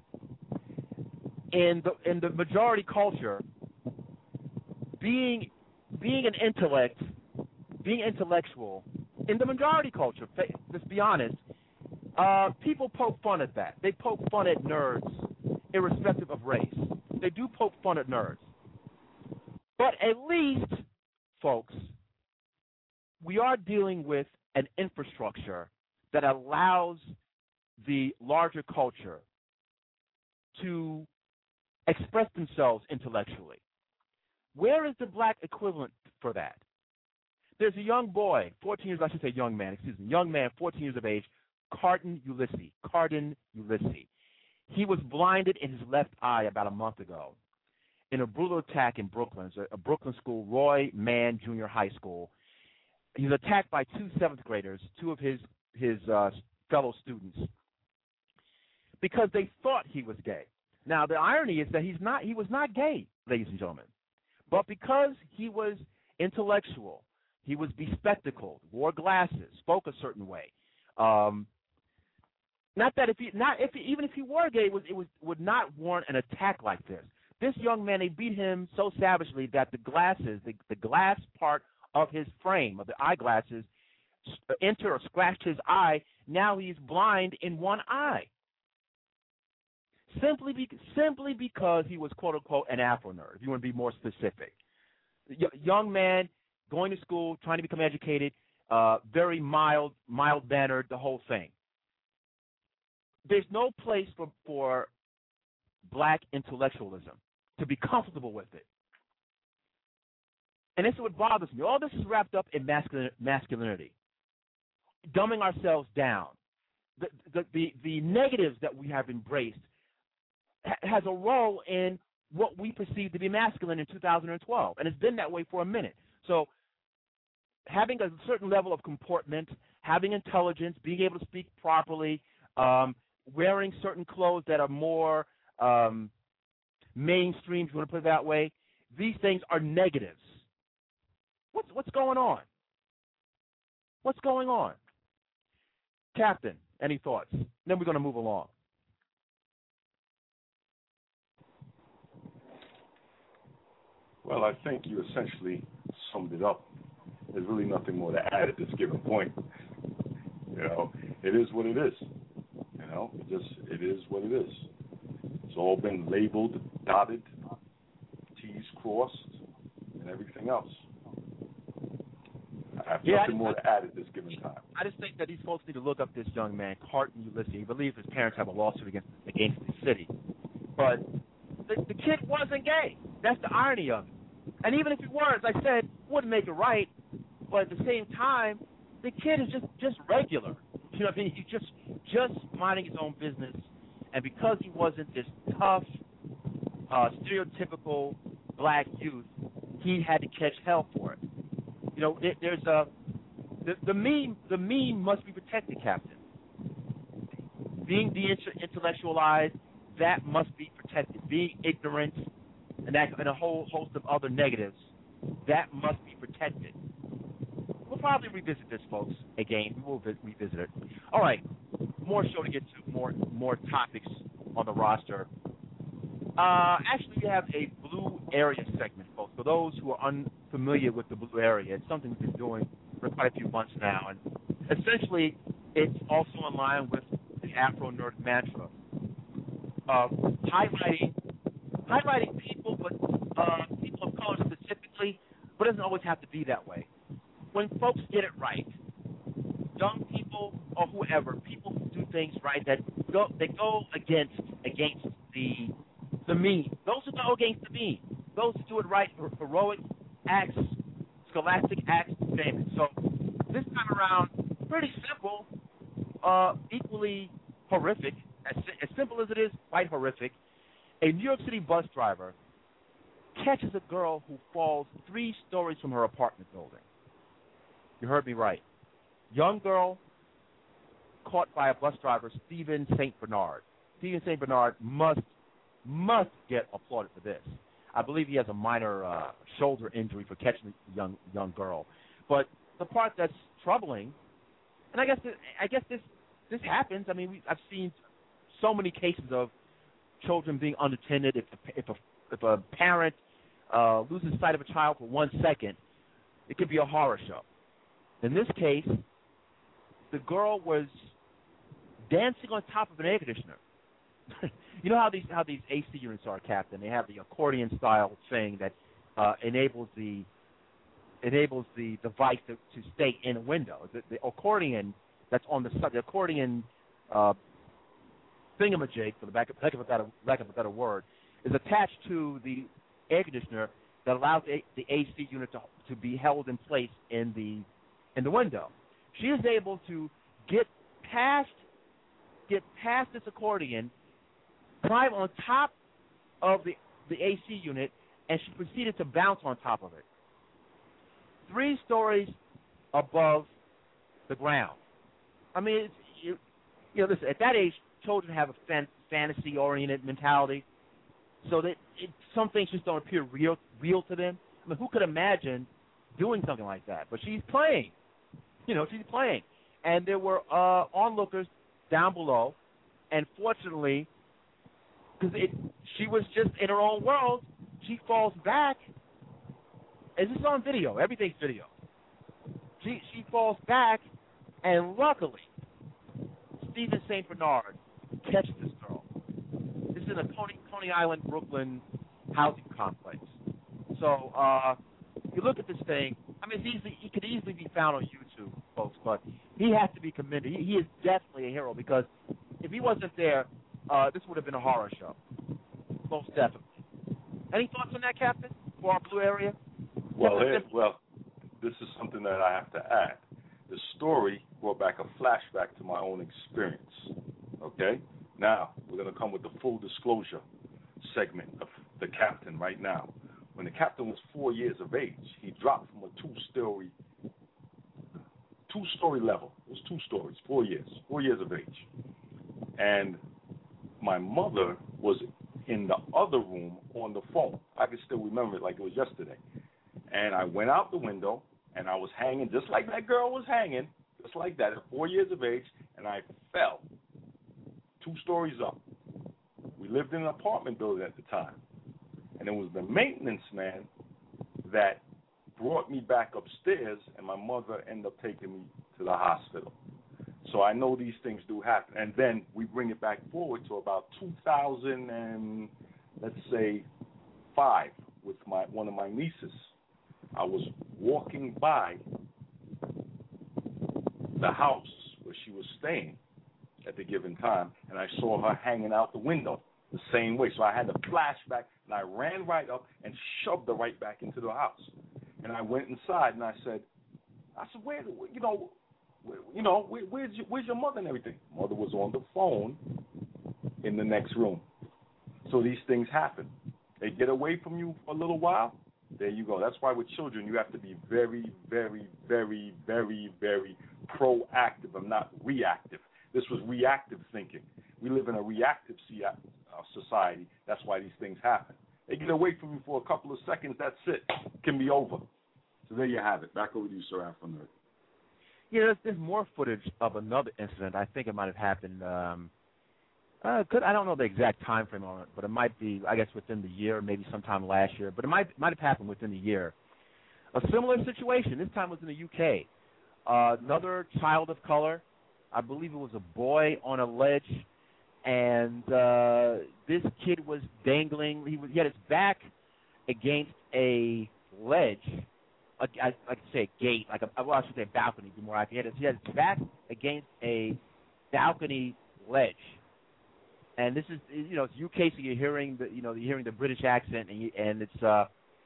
In the in the majority culture, being being an intellect, being intellectual, in the majority culture, let's be honest, uh, people poke fun at that. They poke fun at nerds, irrespective of race. They do poke fun at nerds. But at least, folks, we are dealing with an infrastructure that allows the larger culture to express themselves intellectually. Where is the black equivalent for that? There's a young boy, fourteen years, I should say young man, excuse me, young man, fourteen years of age, Carden Ulysses, Carden Ulysses. He was blinded in his left eye about a month ago in a brutal attack in Brooklyn, a, a Brooklyn school, Roy Mann Junior High School. He was attacked by two seventh graders, two of his, his uh, fellow students, because they thought he was gay. Now, the irony is that he's not, he was not gay, ladies and gentlemen. But because he was intellectual, he was bespectacled, wore glasses, spoke a certain way. Um, not that if he, not if he, even if he were gay, it was it was would not warrant an attack like this. This young man, they beat him so savagely that the glasses, the, the glass part of his frame, of the eyeglasses, enter or scratched his eye. Now he's blind in one eye. Simply, be, simply because he was, quote, unquote, an Afro nerd, if you want to be more specific. Y- young man, going to school, trying to become educated, uh, very mild, mild-mannered, the whole thing. There's no place for, for black intellectualism to be comfortable with it. And this is what bothers me. All this is wrapped up in masculin- masculinity, dumbing ourselves down. The, the, the, the negatives that we have embraced has a role in what we perceive to be masculine in two thousand twelve, and it's been that way for a minute. So having a certain level of comportment, having intelligence, being able to speak properly, um, wearing certain clothes that are more um, mainstream, if you want to put it that way, these things are negatives. What's, what's going on? What's going on? Captain, any thoughts? Then we're going to move along. Well, I think you essentially summed it up. There's really nothing more to add at this given point. You know, it is what it is. You know, it just it is what it is. It's all been labeled, dotted, T's crossed, and everything else. I have yeah, nothing I, more to add at this given time. I just think that these folks need to look up this young man, Carden Ulysses. He believes his parents have a lawsuit against against the city, but the, the kid wasn't gay. That's the irony of it. And even if he were, as I said, wouldn't make it right. But at the same time, the kid is just, just regular. You know what I mean? He's just just minding his own business And because he wasn't this tough, uh, stereotypical black youth, he had to catch hell for it. You know, there, there's a the, the meme. The meme must be protected, Captain. Being de-intellectualized, that must be protected. Being ignorant, and that, and a whole host of other negatives, that must be protected. We'll probably revisit this, folks. Again, we will vi- revisit it. All right, more show to get to, more more topics on the roster. Uh, actually, we have a Blue Area segment, folks. For those who are unfamiliar with the Blue Area, it's something we've been doing for quite a few months now, and essentially, it's also in line with the Afro Nerd mantra, uh, highlighting highlighting people, but uh, people of color specifically, but it doesn't always have to be that way. When folks get it right, young people or whoever, people who do things right, that go they go against against the the mean. Those who go against the mean. Those who do it right, heroic acts, scholastic acts, famous. So this time around, pretty simple, uh, equally horrific, as, as simple as it is, quite horrific. A New York City bus driver catches a girl who falls three stories from her apartment building. You heard me right. Young girl caught by a bus driver, Stephen Saint Bernard. Stephen Saint Bernard must must get applauded for this. I believe he has a minor uh, shoulder injury for catching the young young girl. But the part that's troubling, and I guess this, I guess this this happens. I mean, we, I've seen so many cases of children being unattended. If a, if a if a parent uh, loses sight of a child for one second, it could be a horror show. In this case, the girl was dancing on top of an air conditioner. You know how these how these A C units are, Captain? They have the accordion style thing that uh, enables the enables the device to, to stay in a window. The, the accordion that's on the side, the accordion uh, thingamajig, for the back of, lack of a better lack of a better word, is attached to the air conditioner that allows the, the A C unit to to be held in place in the in the window. She is able to get past get past this accordion, climb on top of the, the A C unit, and she proceeded to bounce on top of it. Three stories above the ground. I mean, it's, you, you know, listen, at that age, children have a fan, fantasy-oriented mentality, so that it, some things just don't appear real real to them. I mean, who could imagine doing something like that? But she's playing. You know, she's playing. And there were uh, onlookers down below, and fortunately, because she was just in her own world, she falls back. And this is on video. Everything's video. She she falls back, and luckily, Stephen Saint Bernard catches this girl. This is in a Coney, Coney Island, Brooklyn housing complex. So uh, you look at this thing. I mean, it's easily, he could easily be found on YouTube, folks, but he has to be commended. He, he is definitely a hero, because if he wasn't there, uh, this would have been a horror show. Most definitely. Any thoughts on that, Captain, for our Blue Area? Well, it, well, this is something that I have to add. The story brought back a flashback to my own experience. Okay? Now, we're going to come with the full disclosure segment of the captain right now. When the captain was four years of age, he dropped from a two-story, two-story level. It was two stories, four years, four years of age. And my mother was in the other room on the phone. I can still remember it like it was yesterday. And I went out the window, and I was hanging just like that girl was hanging, just like that, at four years of age, and I fell two stories up. We lived in an apartment building at the time. And it was the maintenance man that brought me back upstairs, and my mother ended up taking me to the hospital. So I know these things do happen. And then we bring it back forward to about two thousand and, let's say, five with my one of my nieces. I was walking by the house where she was staying at the given time, and I saw her hanging out the window the same way. So I had to flash back, and I ran right up and shoved her right back into the house. And I went inside, and I said, I said, where, you know, where, you know, where, where's, your, where's your mother and everything? Mother was on the phone in the next room. So these things happen. They get away from you for a little while. There you go. That's why with children you have to be very, very, very, very, very proactive and not reactive. This was reactive thinking. We live in a reactive society. That's why these things happen. They get away from you for a couple of seconds. That's it. It can be over. So there you have it. Back over to you, Sir Afro-Nerd. Yeah, there's, there's more footage of another incident. I think it might have happened. Um, uh, could, I don't know the exact time frame on it, but it might be, I guess, within the year, maybe sometime last year. But it might might have happened within the year. A similar situation. This time was in the U K. Uh, another child of color. I believe it was a boy on a ledge, and uh, this kid was dangling. He, was, he had his back against a ledge. I, I, I could say a gate, like a, well, I should say a balcony, to be more accurate. He had his back against a balcony ledge, and this is, you know, it's U K, so you're hearing the, you know, you're hearing the British accent, and, you, and it's uh,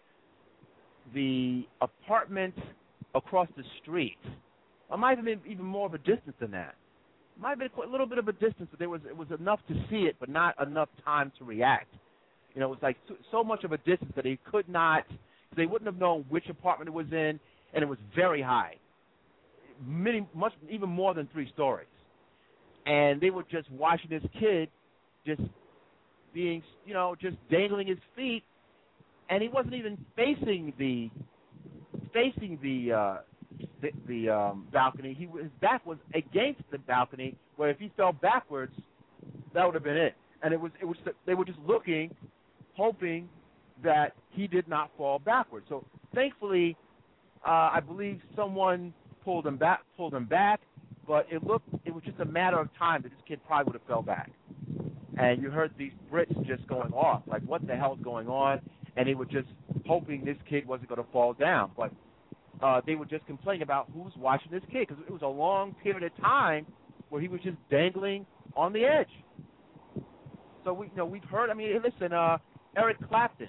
the apartment across the street. It might have been even more of a distance than that. It might have been a little bit of a distance, but there was it was enough to see it, but not enough time to react. You know, it was like so, so much of a distance that he could not. They wouldn't have known which apartment it was in, and it was very high, many, much, even more than three stories. And they were just watching this kid, just being, you know, just dangling his feet, and he wasn't even facing the, facing the, uh, the, the um, balcony. He his back was against the balcony, where if he fell backwards, that would have been it. And it was, it was, they were just looking, hoping that he did not fall backwards. So thankfully, uh, I believe someone pulled him back, pulled him back, but it looked, it was just a matter of time that this kid probably would have fell back. And you heard these Brits just going off, like, what the hell is going on? And they were just hoping this kid wasn't going to fall down. But uh, they were just complaining about who's watching this kid, because it was a long period of time where he was just dangling on the edge. So we, you know, we've heard. I mean, listen, uh, Eric Clapton,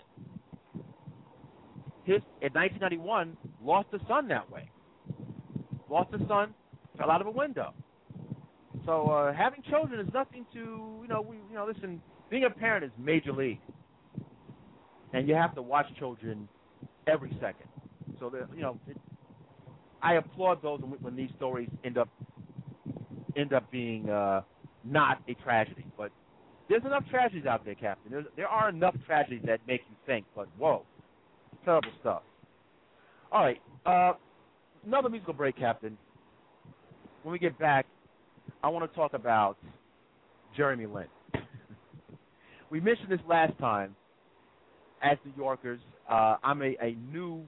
his in nineteen ninety-one lost a son that way. Lost a son, fell out of a window. So uh, having children is nothing to, you know, we, you know, listen, being a parent is major league, and you have to watch children every second. So that, you know, it, I applaud those when, when these stories end up end up being uh, not a tragedy, but. There's enough tragedies out there, Captain. There's, there are enough tragedies that make you think, but whoa, terrible stuff. All right, uh, another musical break, Captain. When we get back, I want to talk about Jeremy Lin. We mentioned this last time. As New Yorkers, uh, I'm a, a new,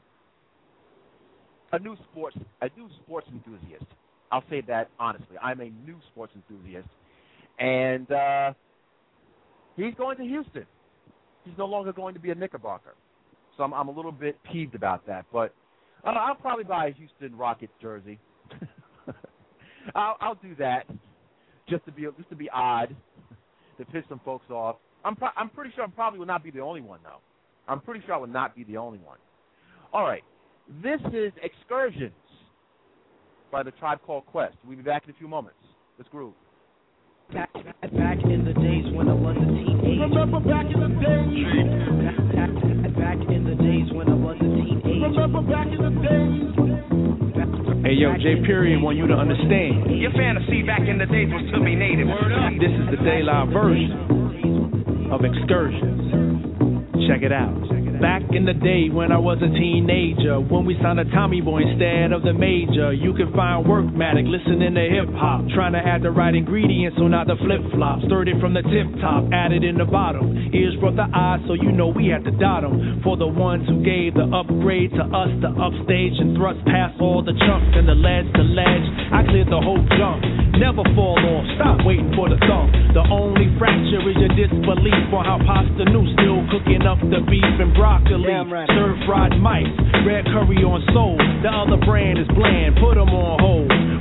a new sports, a new sports enthusiast. I'll say that honestly. I'm a new sports enthusiast, and. Uh, He's going to Houston. He's no longer going to be a Knickerbocker. So I'm, I'm a little bit peeved about that. But uh, I'll probably buy a Houston Rockets jersey. I'll, I'll do that just to be just to be odd, to piss some folks off. I'm pro- I'm pretty sure I probably will not be the only one, though. I'm pretty sure I will not be the only one. All right. This is Excursions by the Tribe Called Quest. We'll be back in a few moments. Let's groove. Back, back in the days when I was a teenager. Remember back in the days. Back, back, back in the days when I was a teenager. Remember back in the days. Hey yo, Jay Period want you to understand. Your fantasy back in the days was to be native. This is the daylight version of Excursions. Check it out. Back in the day when I was a teenager, when we signed a Tommy Boy instead of the Major, you could find Workmatic listening to hip-hop, trying to add the right ingredients so not the flip-flop. Stirred it from the tip-top, added in the bottom. Ears brought the eyes, so you know we had to dot them. For the ones who gave the upgrade to us to upstage and thrust past all the chunks and the ledge to ledge, I cleared the whole junk. Never fall off, stop waiting for the thump. The only fracture is your disbelief on how Pasta New still cooking up the beef and broccoli. Right. Stir-fried mice, red curry on soul. The other brand is bland, put them on hold.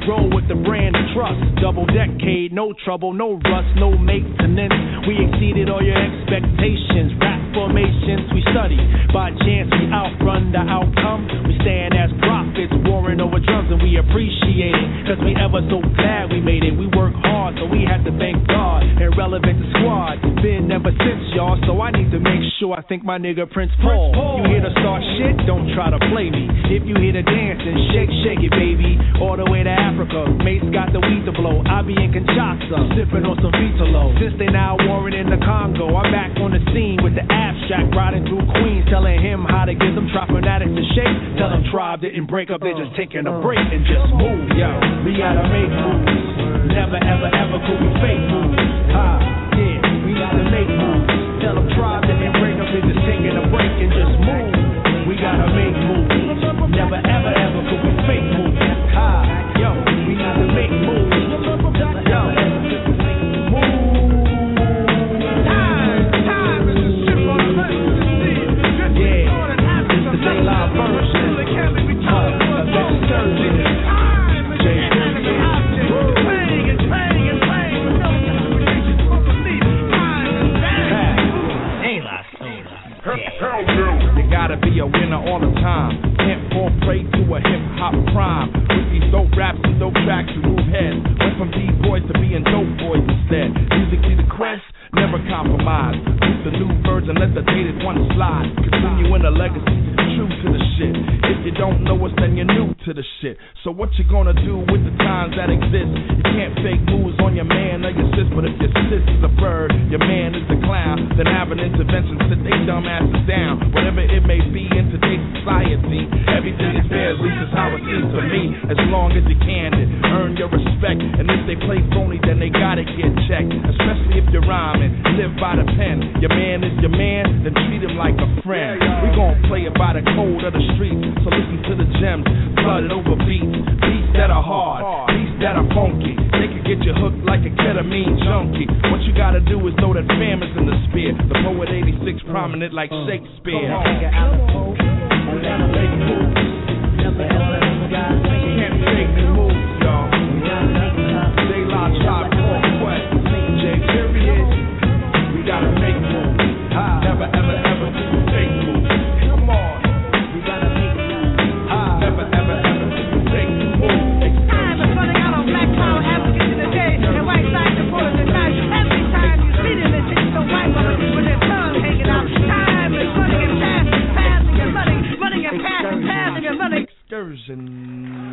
roll with the brand of trust. Double decade, no trouble, no rust, no maintenance. We exceeded all your expectations. Rap formations we study. By chance we outrun the outcome. We stand as prophets, warring over drums, and we appreciate it. Cause we ever so glad we made it. We work hard, so we had to thank God. And relevant to squad, been ever since, y'all. So I need to make sure I thank my nigga Prince Paul. You here to start shit? Don't try to play me. If you here to dance, then shake, shake it, baby. All the way to Africa. Mace got the weed to blow. I be in Kinshasa, sipping on some Vitalo. Since they now warring in the Congo, I'm back on the scene with the abstract, riding through Queens, telling him how to get them Trifonatics to shake. Tell them Tribe didn't break up, they just taking a break and just move, yo. We gotta make moves. Never, ever, ever could we fake moves. Ha, yeah, we gotta make moves. Tell them Tribe didn't break up, they just taking a break and just move. We gotta make moves. Never, ever, ever could we fake moves. Ha, yo, we gotta make moves. Yo, gotta be a winner all the time. Can't fall prey to a hip-hop crime. With these dope raps and dope tracks to move heads. Went from D-boys to being dope boys instead. Musically the quest, never compromise. Use the new version, let the dated one slide. Continuing a legacy, true to the shit. If you don't know us, then you're new to the shit. So what you gonna do with the times that exist? You can't fake moves on your man or your sis. But if your sis is a bird, your man is a clown, then have an intervention, sit they dumb asses down. Whatever it may be in today's society, everything is fair, at least it's how it seems to me. As long as you can it, earn your respect. And if they play phony, then they gotta get checked. Especially if you're rhyming, live by the pen. Your man is your man, then treat him like a friend. We gon' play it by the code of the streets. So listen to the gems, flooded over beats. Beats that are hard, beats that are funky. They can get you hooked like a ketamine junkie. What you gotta do is know that fam is in the spear. The poet eighty-six prominent like Shakespeare. Can't fake the moves, y'all. They lie, chop, talk, what? J period. We gotta make moves. Never, ever, ever do fake moves. Come on. We gotta make moves. Never, ever, ever do fake moves. Time is running out on black power, Africans in the day, and white side supporters at night. Every time you see them, it's just so white with their tongue hanging out. Time is running and passing, passing and running, running and passing, passing and running. Excursion.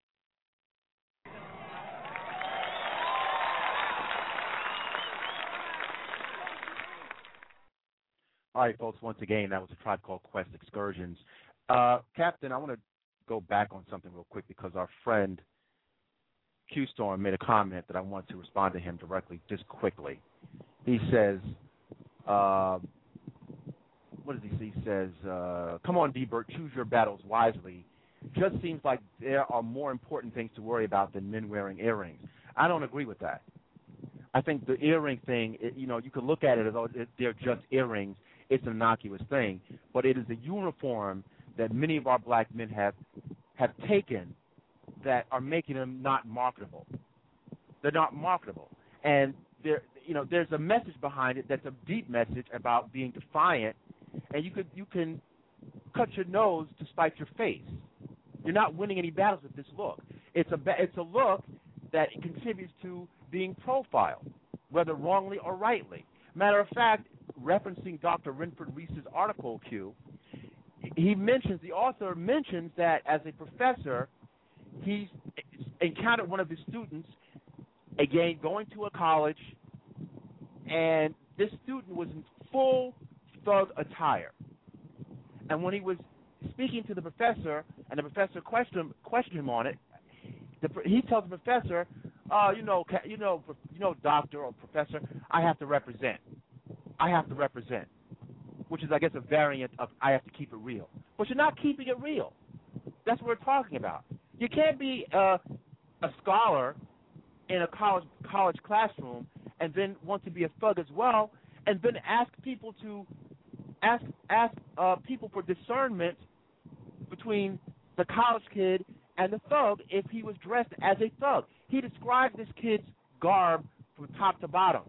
All right, folks, once again, that was a Tribe Called Quest Excursions. Uh, Captain, I want to go back on something real quick because our friend Q-Storm made a comment that I want to respond to him directly just quickly. He says, uh, what does he say? He says, uh, come on, D-Bert, choose your battles wisely. Just seems like there are more important things to worry about than men wearing earrings. I don't agree with that. I think the earring thing, it, you know, you can look at it as though they're just earrings. It's an innocuous thing. But it is a uniform that many of our black men have have taken that are making them not marketable. They're not marketable. And there, you know, there's a message behind it that's a deep message about being defiant. And you could you can cut your nose to spite your face. You're not winning any battles with this look. It's a it's a look that contributes to being profiled, whether wrongly or rightly. Matter of fact, referencing Doctor Renford Reese's article, Q, he mentions, the author mentions that as a professor, he's encountered one of his students, again, going to a college, and this student was in full thug attire. And when he was speaking to the professor, and the professor questioned, questioned him on it, the, he tells the professor, uh, you know, you know, you know, doctor or professor, I have to represent. I have to represent, which is, I guess, a variant of I have to keep it real. But you're not keeping it real. That's what we're talking about. You can't be uh, a scholar in a college college classroom and then want to be a thug as well, and then ask people to ask ask uh, people for discernment between the college kid and the thug if he was dressed as a thug. He described this kid's garb from top to bottom.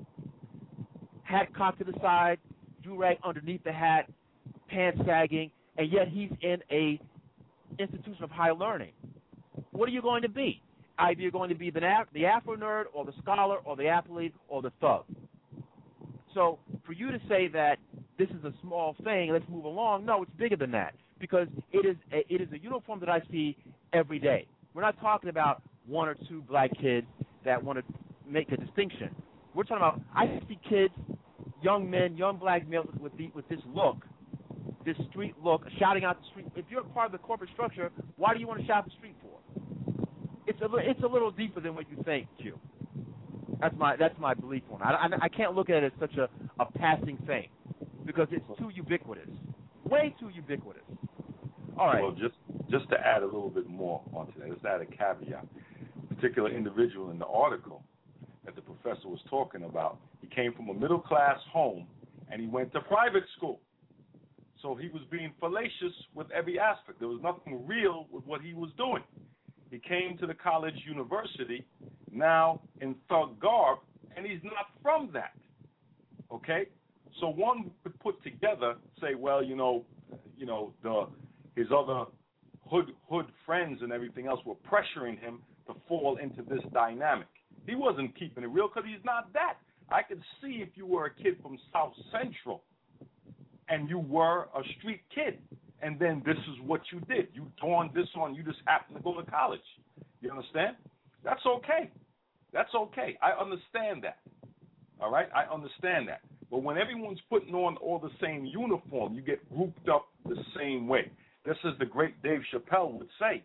Hat cocked to the side, do-rag underneath the hat, pants sagging, and yet he's in a institution of high learning. What are you going to be? Either you're going to be the, the Afro nerd or the scholar or the athlete or the thug. So for you to say that this is a small thing, let's move along, no, it's bigger than that because it is a, it is a uniform that I see every day. We're not talking about one or two black kids that want to make a distinction. We're talking about I see kids, young men, young black males with the, with this look, this street look, shouting out the street. If you're part of the corporate structure, why do you want to shout the street for? It's a it's a little deeper than what you think, Q. That's my that's my belief on it. I, I, I can't look at it as such a, a passing thing because it's too ubiquitous, way too ubiquitous. All right. Well, just just to add a little bit more onto that, just add a caveat. A particular individual in the article that the professor was talking about, he came from a middle class home and he went to private school. So he was being fallacious with every aspect. There was nothing real with what he was doing. He came to the college university now in thug garb, and he's not from that. Okay? So one could put together, say, well, you know, you know, the his other hood hood friends and everything else were pressuring him to fall into this dynamic. He wasn't keeping it real because he's not that. I could see if you were a kid from South Central and you were a street kid, and then this is what you did. You turned this on. You just happened to go to college. You understand? That's okay. That's okay. I understand that. All right? I understand that. But when everyone's putting on all the same uniform, you get grouped up the same way. This is the great Dave Chappelle would say.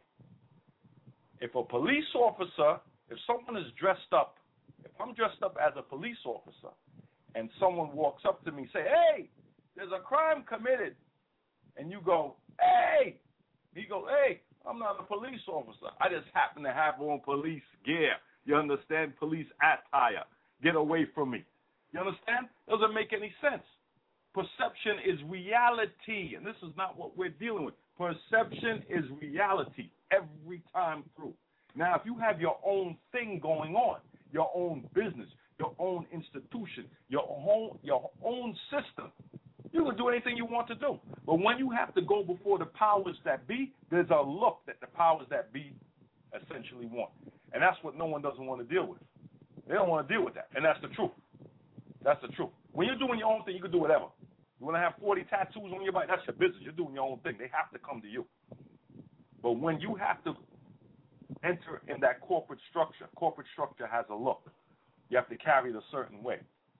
If a police officer, if someone is dressed up, if I'm dressed up as a police officer, and someone walks up to me and say, hey, there's a crime committed, and you go, hey, he goes, hey, I'm not a police officer. I just happen to have on police gear. You understand? Police attire. Get away from me. You understand? Doesn't make any sense. Perception is reality, and this is not what we're dealing with. Perception is reality every time through. Now, if you have your own thing going on, your own business, your own institution, your own, your own system, you can do anything you want to do. But when you have to go before the powers that be, there's a look that the powers that be essentially want. And that's what no one doesn't want to deal with. They don't want to deal with that. And that's the truth. That's the truth. When you're doing your own thing, you can do whatever. You want to have forty tattoos on your body, that's your business. You're doing your own thing. They have to come to you. But when you have to enter in that corporate structure, corporate structure has a look. You have to carry it a certain way.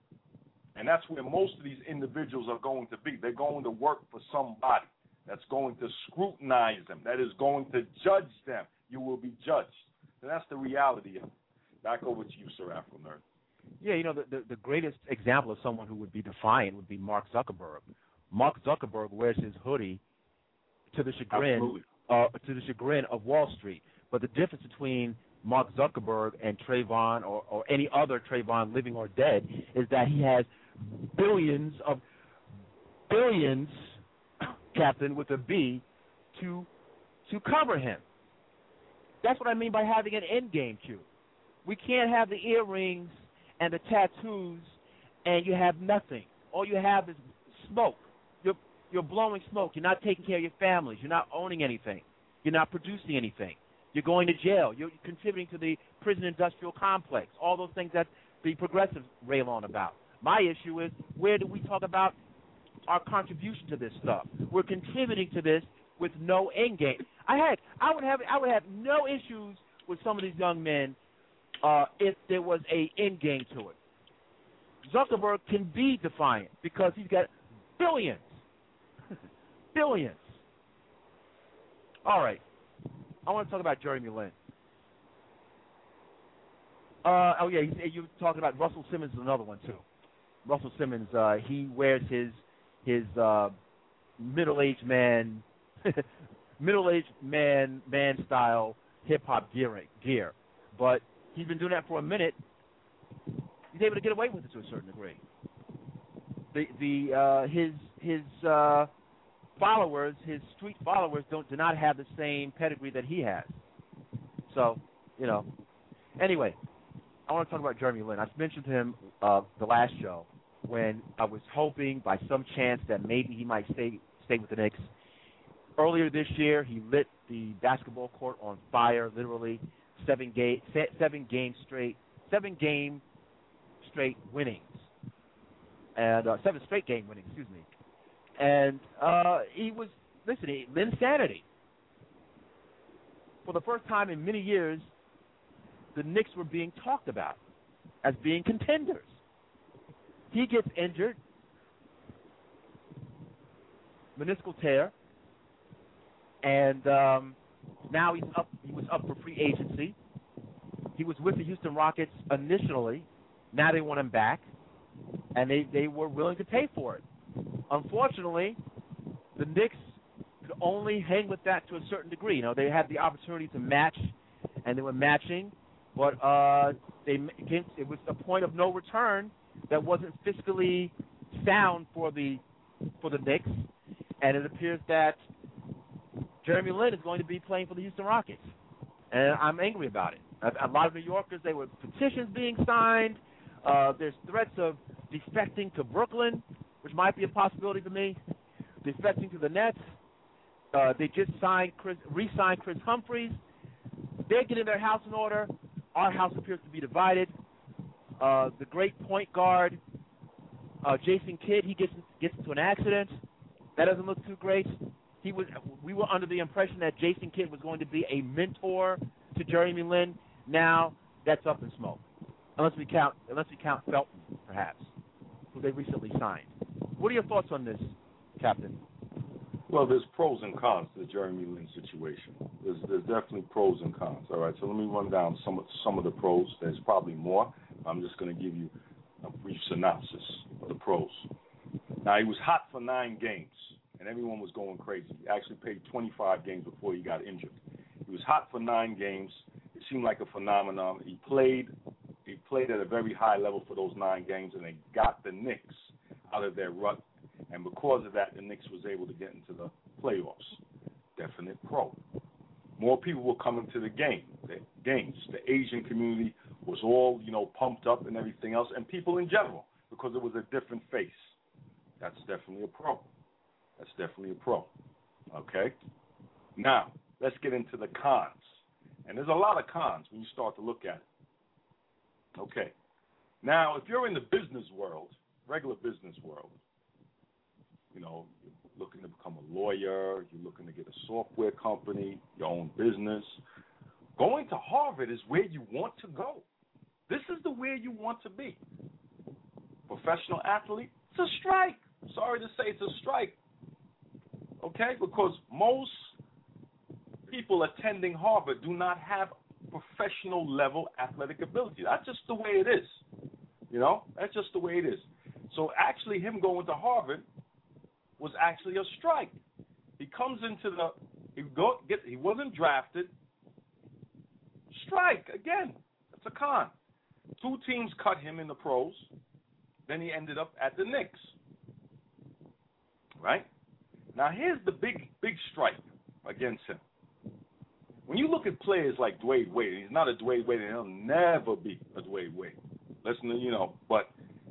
And that's where most of these individuals are going to be. They're going to work for somebody that's going to scrutinize them, that is going to judge them. You will be judged. And that's the reality of it. Back over to you, Sir Afro Nerd. Yeah, you know, the, the, the greatest example of someone who would be defiant would be Mark Zuckerberg. Mark Zuckerberg wears his hoodie to the chagrin, uh, to the chagrin of Wall Street. But the difference between Mark Zuckerberg and Trayvon or, or any other Trayvon, living or dead, is that he has billions of billions, Captain, with a B, to to cover him. That's what I mean by having an end game, Q. We can't have the earrings and the tattoos, and you have nothing. All you have is smoke. You're you're blowing smoke. You're not taking care of your families. You're not owning anything. You're not producing anything. You're going to jail. You're contributing to the prison industrial complex. All those things that the progressives rail on about. My issue is, where do we talk about our contribution to this stuff? We're contributing to this with no end game. I had, I would have, I would have no issues with some of these young men uh, if there was a end game to it. Zuckerberg can be defiant because he's got billions, billions. All right, I want to talk about Jeremy Lin. Uh, oh yeah, you were talking about Russell Simmons is another one too. Russell Simmons, uh, he wears his his uh, middle-aged man, middle-aged man man style hip hop gear gear, but he's been doing that for a minute. He's able to get away with it to a certain degree. The the uh, his his uh, followers, his street followers, don't do not have the same pedigree that he has. So, you know. Anyway, I want to talk about Jeremy Lin. I mentioned him uh, the last show when I was hoping by some chance that maybe he might stay stay with the Knicks. Earlier this year, he lit the basketball court on fire, literally seven game seven game straight seven game straight winnings, and uh, seven straight game winnings. Excuse me. And uh, he was listen, he, Linsanity. For the first time in many years, the Knicks were being talked about as being contenders. He gets injured, meniscal tear, and um, now he's up. He was up for free agency. He was with the Houston Rockets initially. Now they want him back, and they, they were willing to pay for it. Unfortunately, the Knicks could only hang with that to a certain degree. You know, they had the opportunity to match, and they were matching, but uh, they came, it was a point of no return that wasn't fiscally sound for the for the Knicks, and it appears that Jeremy Lin is going to be playing for the Houston Rockets, and I'm angry about it. A, a lot of New Yorkers, they were petitions being signed. Uh, there's threats of defecting to Brooklyn, which might be a possibility for me. Defecting to the Nets. Uh, they just signed Chris, re-signed Chris Humphries. They're getting their house in order. Our house appears to be divided. Uh, the great point guard, uh, Jason Kidd, he gets gets into an accident. That doesn't look too great. He was. We were under the impression that Jason Kidd was going to be a mentor to Jeremy Lin. Now that's up in smoke. Unless we count, unless we count Felton, perhaps, who they recently signed. What are your thoughts on this, Captain? Well, there's pros and cons to the Jeremy Lin situation. There's, there's definitely pros and cons. All right, so let me run down some of, some of the pros. There's probably more. I'm just going to give you a brief synopsis of the pros. Now, he was hot for nine games, and everyone was going crazy. He actually played twenty-five games before he got injured. He was hot for nine games. It seemed like a phenomenon. He played, he played at a very high level for those nine games, and they got the Knicks out of their rut. And because of that, the Knicks was able to get into the playoffs. Definite pro. More people were coming to the game, the games. The Asian community was all, you know, pumped up and everything else, and people in general, because it was a different face. That's definitely a pro. That's definitely a pro. Okay? Now, let's get into the cons. And there's a lot of cons when you start to look at it. Okay. Now, if you're in the business world, regular business world, you know, you're looking to become a lawyer, you're looking to get a software company, your own business, going to Harvard is where you want to go. This is the where you want to be. Professional athlete, it's a strike. Sorry to say it's a strike. Okay? Because most people attending Harvard do not have professional level athletic ability. That's just the way it is. You know? That's just the way it is. So actually him going to Harvard was actually a strike. He comes into the he go get he wasn't drafted. Strike again. That's a con. Two teams cut him in the pros. Then he ended up at the Knicks. Right? Now here's the big big strike against him. When you look at players like Dwayne Wade, he's not a Dwayne Wade, and he'll never be a Dwayne Wade. Listen to you know, but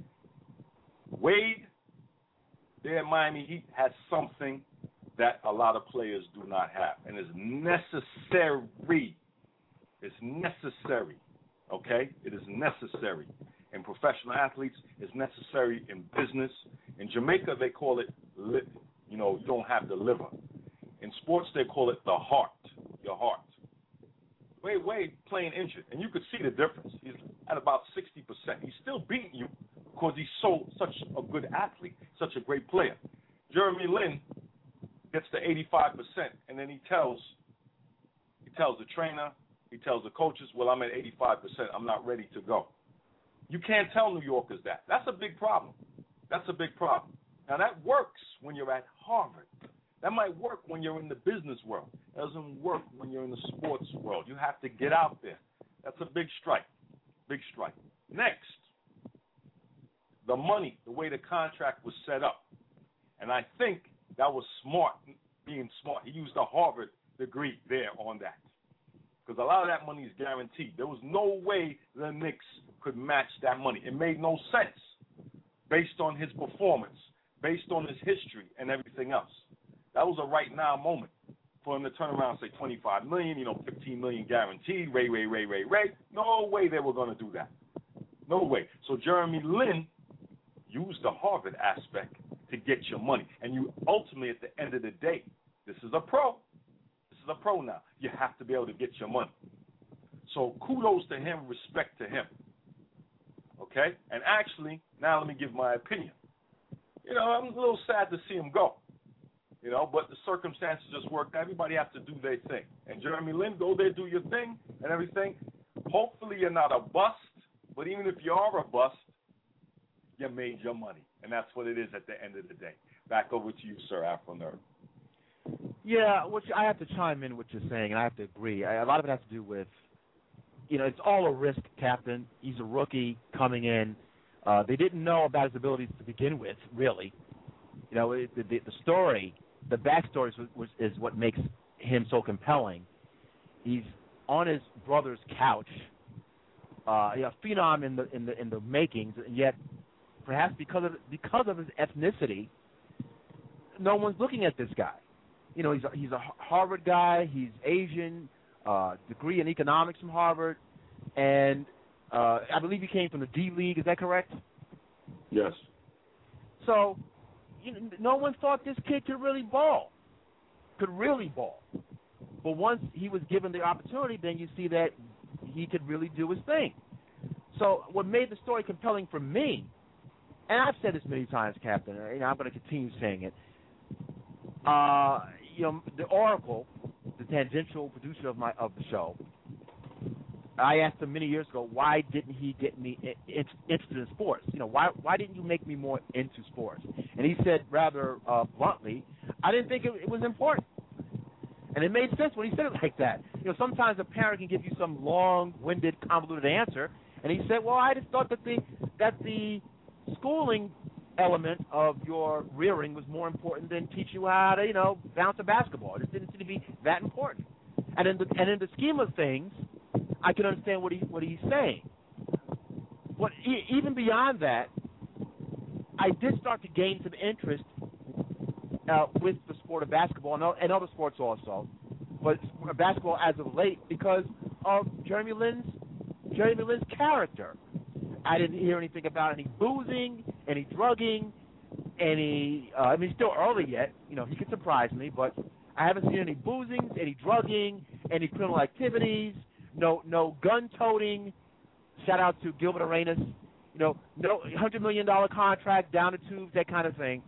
Wade there at Miami Heat has something that a lot of players do not have, and is necessary. It's necessary, okay? It is necessary. In professional athletes, it's necessary in business. In Jamaica, they call it, li- you know, you don't have the liver. In sports, they call it the heart, your heart. Wade Wade playing injured, and you could see the difference. He's at about sixty percent. He's still beating you because he's so such a good athlete, such a great player. Jeremy Lin gets to eighty-five percent, and then he tells he tells the trainer, he tells the coaches, well, I'm at eighty-five percent. I'm not ready to go. You can't tell New Yorkers that. That's a big problem. That's a big problem. Now, that works when you're at Harvard. That might work when you're in the business world. It doesn't work when you're in the sports world. You have to get out there. That's a big strike. Big strike. Next, the money, the way the contract was set up. And I think that was smart, being smart. He used a Harvard degree there on that. because a lot of that money is guaranteed. There was no way the Knicks could match that money. It made no sense based on his performance, based on his history and everything else. That was a right now moment for him to turn around and say twenty-five million dollars, you know, fifteen million dollars guaranteed, Ray, Ray, Ray, Ray, Ray. No way they were going to do that. No way. So Jeremy Lin used the Harvard aspect to get your money. And you ultimately, at the end of the day, this is a pro. This is a pro now. You have to be able to get your money. So kudos to him, respect to him. Okay? And actually, now let me give my opinion. You know, I'm a little sad to see him go. You know, but the circumstances just worked. Everybody has to do their thing. And Jeremy Lin, go there, do your thing and everything. Hopefully you're not a bust, but even if you are a bust, you made your money. And that's what it is at the end of the day. Back over to you, Sir Afro Nerd. Yeah, which I have to chime in what you're saying, and I have to agree. I, a lot of it has to do with, you know, it's all a risk, Captain. He's a rookie coming in. Uh, they didn't know about his abilities to begin with, really. You know, it, the, the, the story, the backstory was, was, is what makes him so compelling. He's on his brother's couch, uh, a phenom in the in the in the makings, and yet perhaps because of because of his ethnicity, no one's looking at this guy. You know, he's a, he's a Harvard guy. He's Asian, uh, degree in economics from Harvard, and uh, I believe he came from the D League. Is that correct? Yes. So, you know, no one thought this kid could really ball, could really ball. But once he was given the opportunity, then you see that he could really do his thing. So what made the story compelling for me, and I've said this many times, Captain, and I'm going to continue saying it, uh, you know, the Oracle, the tangential producer of my of the show, I asked him many years ago, why didn't he get me interested in sports? You know, why why didn't you make me more into sports? And he said rather uh, bluntly, I didn't think it, it was important. And it made sense when he said it like that. You know, sometimes a parent can give you some long-winded, convoluted answer, and he said, well, I just thought that the that the schooling element of your rearing was more important than teach you how to, you know, bounce a basketball. It just didn't seem to be that important. And in the and in the scheme of things, I can understand what he what he's saying. But e- even beyond that, I did start to gain some interest uh, with the sport of basketball and, and other sports also, but basketball as of late because of Jeremy Lin's Jeremy Lin's character. I didn't hear anything about any boozing, any drugging, any. Uh, I mean, it's still early yet. You know, he could surprise me, but I haven't seen any boozing, any drugging, any criminal activities. No, no gun-toting. Shout out to Gilbert Arenas. You know, no hundred million dollar contract down the tubes, that kind of thing.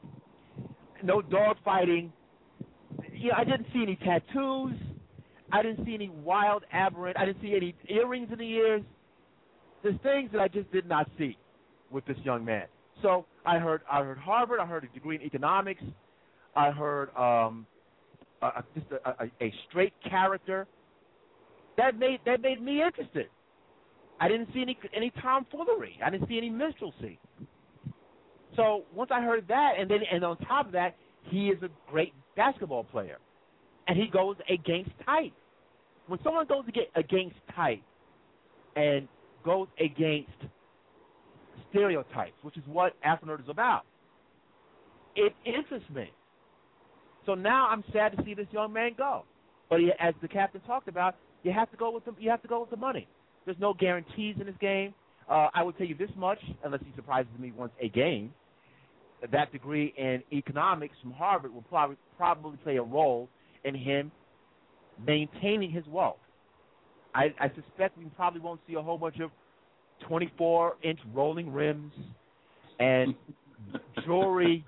No dog fighting. You know, I didn't see any tattoos. I didn't see any wild, aberrant. I didn't see any earrings in the ears. There's things that I just did not see with this young man. So I heard, I heard Harvard. I heard a degree in economics. I heard um, a, just a, a, a straight character. That made that made me interested. I didn't see any any tomfoolery. I didn't see any minstrelsy. So once I heard that, and then and on top of that, he is a great basketball player, and he goes against type. When someone goes against type and goes against stereotypes, which is what Afro Nerd is about, it interests me. So now I'm sad to see this young man go. But he, as the captain talked about, you have to go with the you have to go with the money. There's no guarantees in this game. Uh, I will tell you this much, unless he surprises me once a game, that degree in economics from Harvard will probably probably play a role in him maintaining his wealth. I, I suspect we probably won't see a whole bunch of twenty-four inch rolling rims and jewelry.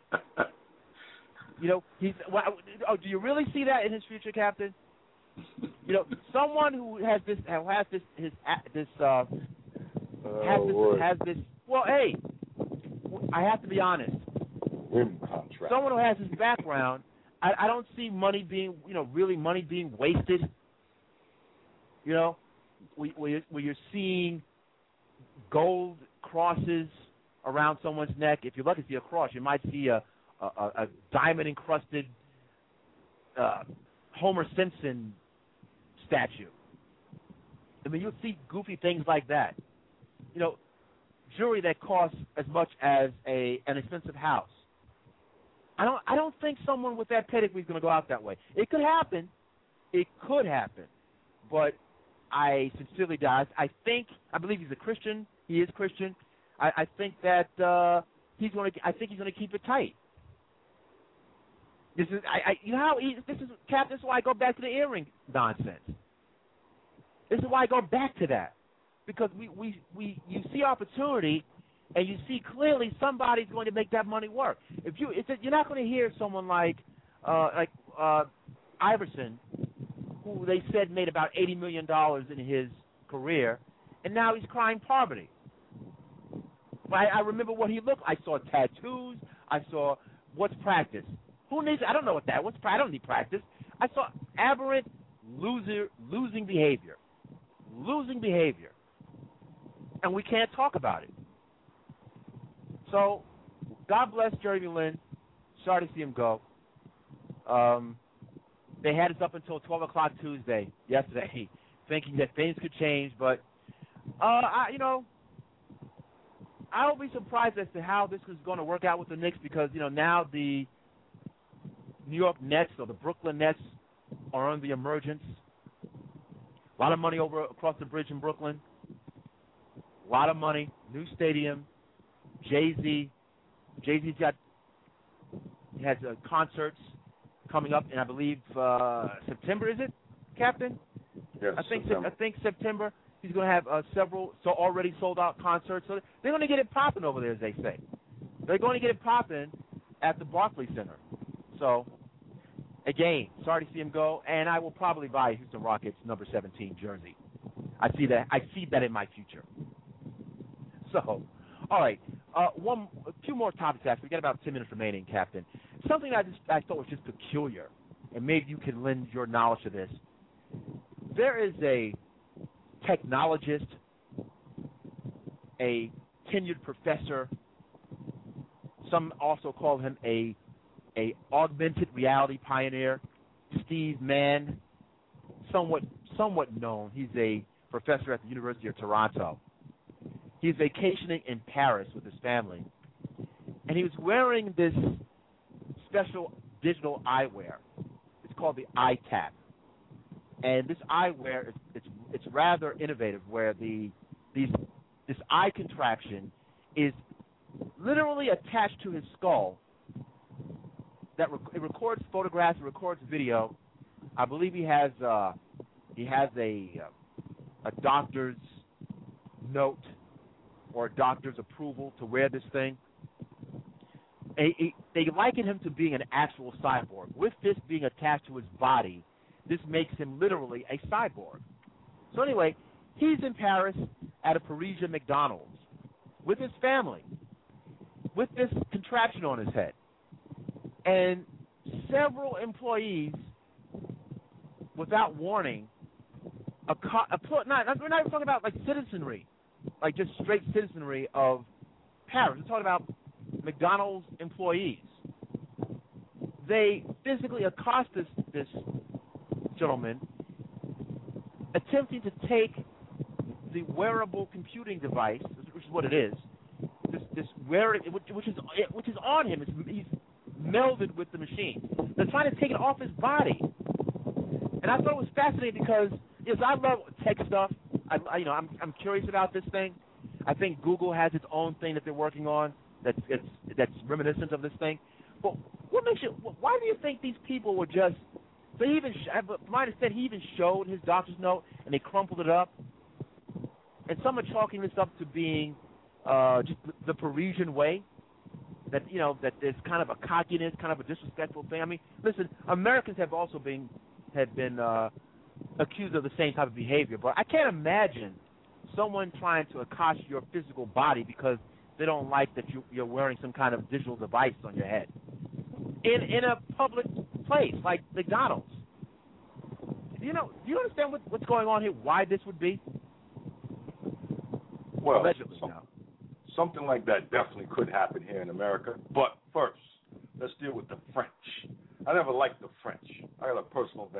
You know, he's. Well, oh, do you really see that in his future, Captain? You know, someone who has this, who has this, his, this, uh, Oh, has this, Lord. has this. Well, hey, I have to be honest. Rim contract. Someone who has this background, I, I don't see money being, you know, really money being wasted. You know, where, where, where you're seeing gold crosses around someone's neck. If you're lucky to see a cross, you might see a a, a diamond encrusted uh, Homer Simpson statue. I mean, you'll see goofy things like that. You know, jewelry that costs as much as a an expensive house. I don't I don't think someone with that pedigree is going to go out that way. It could happen. It could happen. But I sincerely doubt. I think I believe he's a Christian. He is Christian. I, I think that uh, he's going to. I think he's going to keep it tight. This is. I. I you know how he, this is, Cap. This is why I go back to the earring nonsense. This is why I go back to that, because we we, we you see opportunity, and you see clearly somebody's going to make that money work. If you, it's, you're not going to hear someone like uh, like uh, Iverson, who they said made about eighty million dollars in his career, and now he's crying poverty. I, I remember what he looked. I saw tattoos. I saw what's practice. Who needs? I don't know what that. What's I don't need practice. I saw aberrant, loser, losing behavior, losing behavior, and we can't talk about it. So, God bless Jeremy Lin. Sorry to see him go. Um, they had us up until twelve o'clock Tuesday, yesterday, thinking that things could change, but uh, I, you know. I will be surprised as to how this is going to work out with the Knicks, because, you know, now the New York Nets or the Brooklyn Nets are on the emergence. A lot of money over across the bridge in Brooklyn. A lot of money. New stadium. Jay-Z. Jay-Z's got he has uh, concerts coming up in, I believe, uh, September, is it, Captain? Yes, I think September. I think September. He's going to have uh, several so already sold-out concerts. So they're going to get it popping over there, as they say. They're going to get it popping at the Barclays Center. So, again, sorry to see him go, and I will probably buy a Houston Rockets number seventeen jersey. I see that. I see that in my future. So, all right, uh, one, two more topics after. We got about ten minutes remaining, Captain. Something I just I thought was just peculiar, and maybe you can lend your knowledge to this. There is a technologist, a tenured professor. Some also call him a a augmented reality pioneer, Steve Mann, somewhat somewhat known. He's a professor at the University of Toronto. He's vacationing in Paris with his family, and he was wearing this special digital eyewear. It's called the iTap. And this eyewear is it's it's rather innovative, where the these this eye contraption is literally attached to his skull. That rec- it records photographs, it records video. I believe he has uh, he has a uh, a doctor's note or a doctor's approval to wear this thing. A, a, they liken him to being an actual cyborg. With this being attached to his body, this makes him literally a cyborg. So anyway, he's in Paris at a Parisian McDonald's with his family, with this contraption on his head. And several employees, without warning, a co- a, not, we're not even talking about like citizenry, like just straight citizenry of Paris. We're talking about McDonald's employees. They physically accost this, this gentleman, attempting to take the wearable computing device, which is what it is, this, this wear, which, which is which is on him. It's, he's melded with the machine. They're trying to take it off his body, and I thought it was fascinating because yes, I love tech stuff. I, I you know I'm I'm curious about this thing. I think Google has its own thing that they're working on that's it's, that's reminiscent of this thing. But what makes you? Why do you think these people were just? They even, from my understanding, he even showed his doctor's note, and they crumpled it up. And some are chalking this up to being uh, just the Parisian way, that, you know, that there's kind of a cockiness, kind of a disrespectful thing. I mean, listen, Americans have also been have been uh, accused of the same type of behavior, but I can't imagine someone trying to accost your physical body because they don't like that you, you're wearing some kind of digital device on your head in in a public place like McDonald's. Do you know? Do you understand what, what's going on here? Why this would be? Well, allegedly, some, now. something like that definitely could happen here in America. But first, let's deal with the French. I never liked the French. I got a personal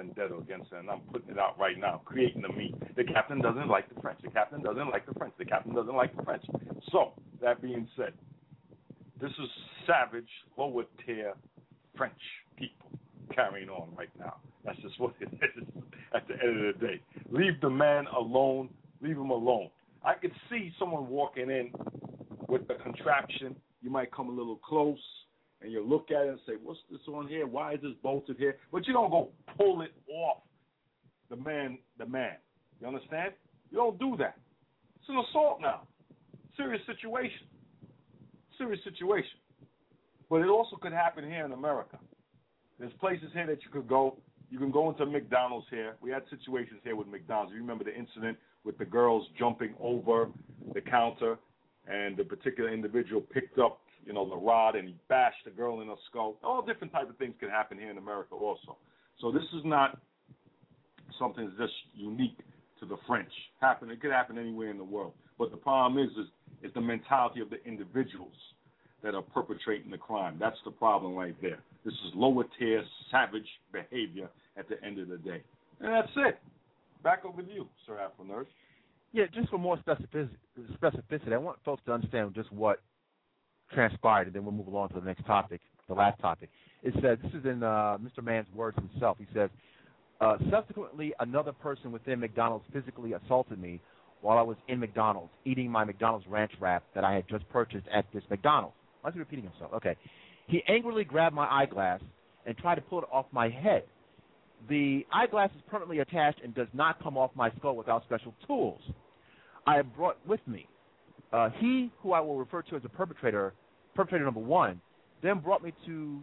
vendetta against it, and I'm putting it out right now, creating a meme. The captain doesn't like the French. The captain doesn't like the French. The captain doesn't like the French. So, that being said, this is savage, lower tier French people carrying on right now. That's just what it is at the end of the day. Leave the man alone. Leave him alone. I could see someone walking in with the contraption. You might come a little close, and you look at it and say, what's this on here? Why is this bolted here? But you don't go pull it off the man, the man. You understand? You don't do that. It's an assault now. Serious situation. Serious situation. But it also could happen here in America. There's places here that you could go. You can go into McDonald's here. We had situations here with McDonald's. You remember the incident with the girls jumping over the counter, and the particular individual picked up, you know, the rod and he bashed the girl in her skull. All different type of things can happen here in America also. So this is not something that's just unique to the French. Happen. It could happen anywhere in the world. But the problem is, is, is the mentality of the individuals that are perpetrating the crime. That's the problem right there. This is lower tier, savage behavior at the end of the day. And that's it. Back over to you, Sir Afro Nerd. Yeah, just for more specificity, specificity, I want folks to understand just what transpired, and then we'll move along to the next topic, the last topic. It says, this is in uh, Mister Mann's words himself. He says, uh, subsequently, another person within McDonald's physically assaulted me while I was in McDonald's, eating my McDonald's ranch wrap that I had just purchased at this McDonald's. Why is he repeating himself? Okay. He angrily grabbed my eyeglass and tried to pull it off my head. The eyeglass is permanently attached and does not come off my skull without special tools I have brought with me. Uh, he, who I will refer to as the perpetrator, perpetrator number one, then brought me to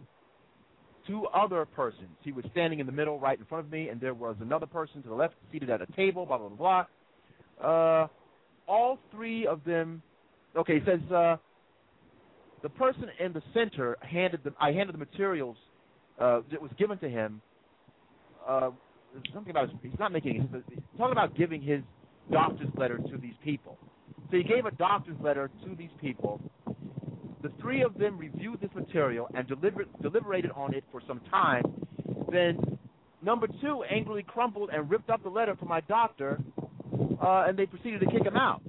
two other persons. He was standing in the middle right in front of me, and there was another person to the left seated at a table, blah, blah, blah, blah. Uh, all three of them, okay, he says, uh, the person in the center handed the, I handed the materials uh, that was given to him. Uh, something about his, he's not making it. He's talking about giving his doctor's letter to these people. So he gave a doctor's letter to these people. The three of them reviewed this material and deliber- deliberated on it for some time. Then number two angrily crumpled and ripped up the letter from my doctor, uh, and they proceeded to kick him out.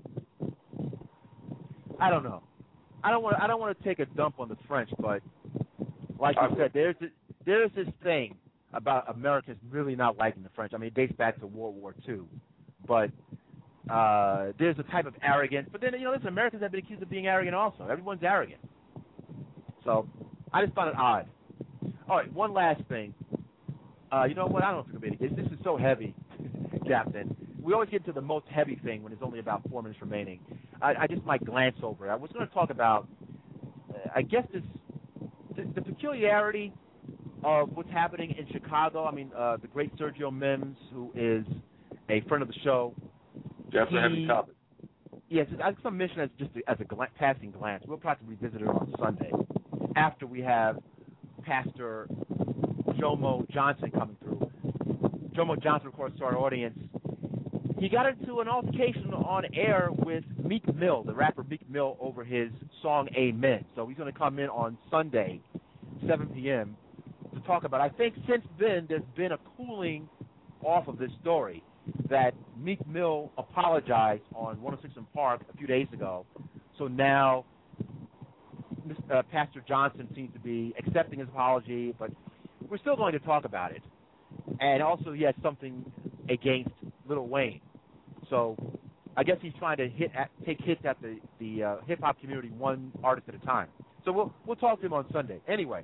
I don't know. I don't want. I don't want to take a dump on the French, but like you said, there's this, there's this thing about Americans really not liking the French. I mean, it dates back to World War Two, but uh, there's a type of arrogance. But then, you know, listen, Americans have been accused of being arrogant also. Everyone's arrogant. So I just found it odd. All right, one last thing. Uh, you know what? I don't know if it's going to be. This is so heavy, Captain. We always get to the most heavy thing when there's only about four minutes remaining. I, I just might glance over it. I was going to talk about, uh, I guess, this the, the peculiarity of what's happening in Chicago. I mean, uh, the great Sergio Mims, who is a friend of the show. That's he, a heavy topic. Yes, I just mention as just as a gla- passing glance. We'll probably revisit it on Sunday after we have Pastor Jomo Johnson coming through. Jomo Johnson, of course, to our audience. He got into an altercation on air with Meek Mill, the rapper Meek Mill, over his song Amen. So he's going to come in on Sunday, seven p.m., to talk about it. I think since then there's been a cooling off of this story that Meek Mill apologized on one oh six and Park a few days ago. So now uh, Pastor Johnson seems to be accepting his apology, but we're still going to talk about it. And also he has something against Lil Wayne. So I guess he's trying to hit at, take hits at the, the uh, hip-hop community one artist at a time. So we'll we'll talk to him on Sunday. Anyway,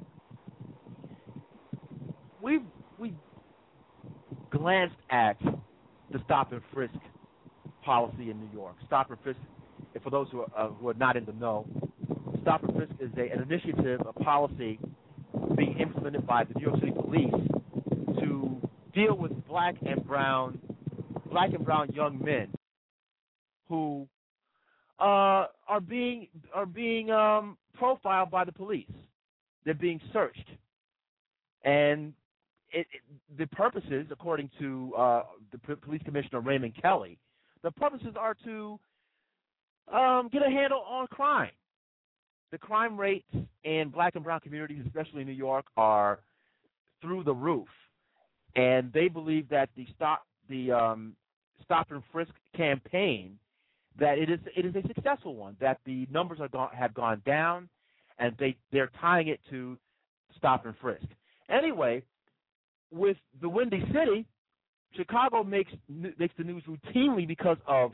we've, we glanced at the stop and frisk policy in New York. Stop and frisk, for those who are, uh, who are not in the know, stop and frisk is a, an initiative, a policy being implemented by the New York City Police to deal with black and brown black and brown young men who uh, are being are being um, profiled by the police. They're being searched, and it, it, the purposes, according to uh, the P- Police Commissioner Raymond Kelly, the purposes are to um, get a handle on crime. The crime rates in black and brown communities, especially in New York, are through the roof. and they believe that the stop the um, stop and frisk campaign, that it is it is a successful one, that the numbers are gone, have gone down, and they they're tying it to stop and frisk. Anyway, with the Windy City, Chicago makes makes the news routinely because of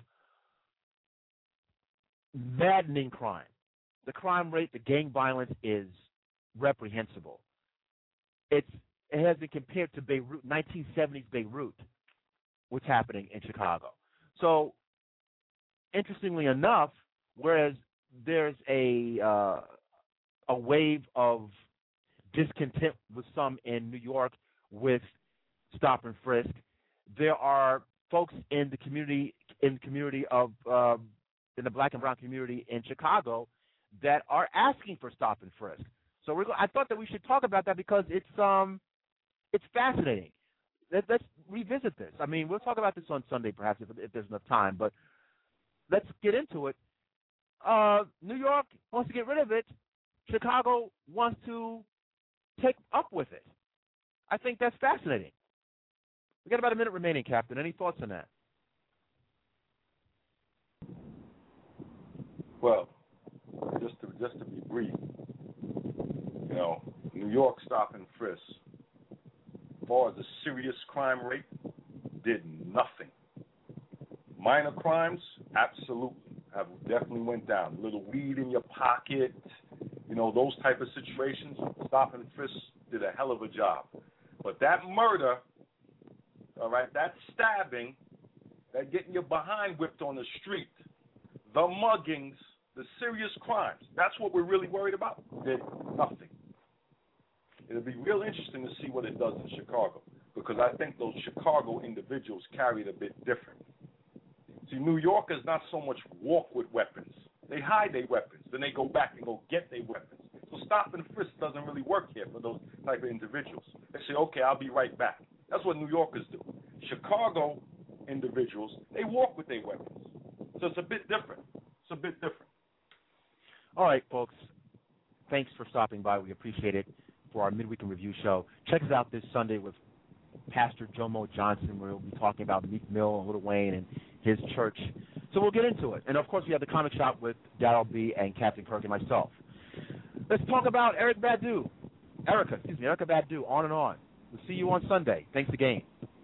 maddening crime. The crime rate, the gang violence is reprehensible. It's it has been compared to Beirut, nineteen seventies Beirut, what's happening in Chicago. So, interestingly enough, whereas there's a uh, a wave of discontent with some in New York with stop and frisk, there are folks in the community in the community of uh, in the black and brown community in Chicago that are asking for stop and frisk. So we're, I thought that we should talk about that because it's um it's fascinating. Let, let's revisit this. I mean, we'll talk about this on Sunday perhaps if, if there's enough time, but let's get into it. Uh, New York wants to get rid of it. Chicago wants to take up with it. I think that's fascinating. We got about a minute remaining, Captain. Any thoughts on that? Well, just to just to be brief, you know, New York stop and frisk, as far as the serious crime rate, did nothing. Minor crimes, absolutely, have definitely went down. A little weed in your pocket, you know, those type of situations, stop and frisk did a hell of a job. But that murder, all right, that stabbing, that getting your behind whipped on the street, the muggings, the serious crimes, that's what we're really worried about. Did nothing. It'll be real interesting to see what it does in Chicago, because I think those Chicago individuals carry it a bit different. See, New Yorkers not so much walk with weapons. They hide their weapons, then they go back and go get their weapons. So stop and frisk doesn't really work here for those type of individuals. They say, okay, I'll be right back. That's what New Yorkers do. Chicago individuals, they walk with their weapons. So it's a bit different. It's a bit different. All right, folks. Thanks for stopping by. We appreciate it for our Midweek in Review show. Check us out this Sunday with Pastor Jomo Johnson, where we'll be talking about Meek Mill and Lil Wayne and his church. So we'll get into it. And, of course, we have the Comic Shop with Darryl B. and Captain Kirk and myself. Let's talk about Eric Badu. Erica, excuse me, Erica Badu, on and on. We'll see you on Sunday. Thanks again.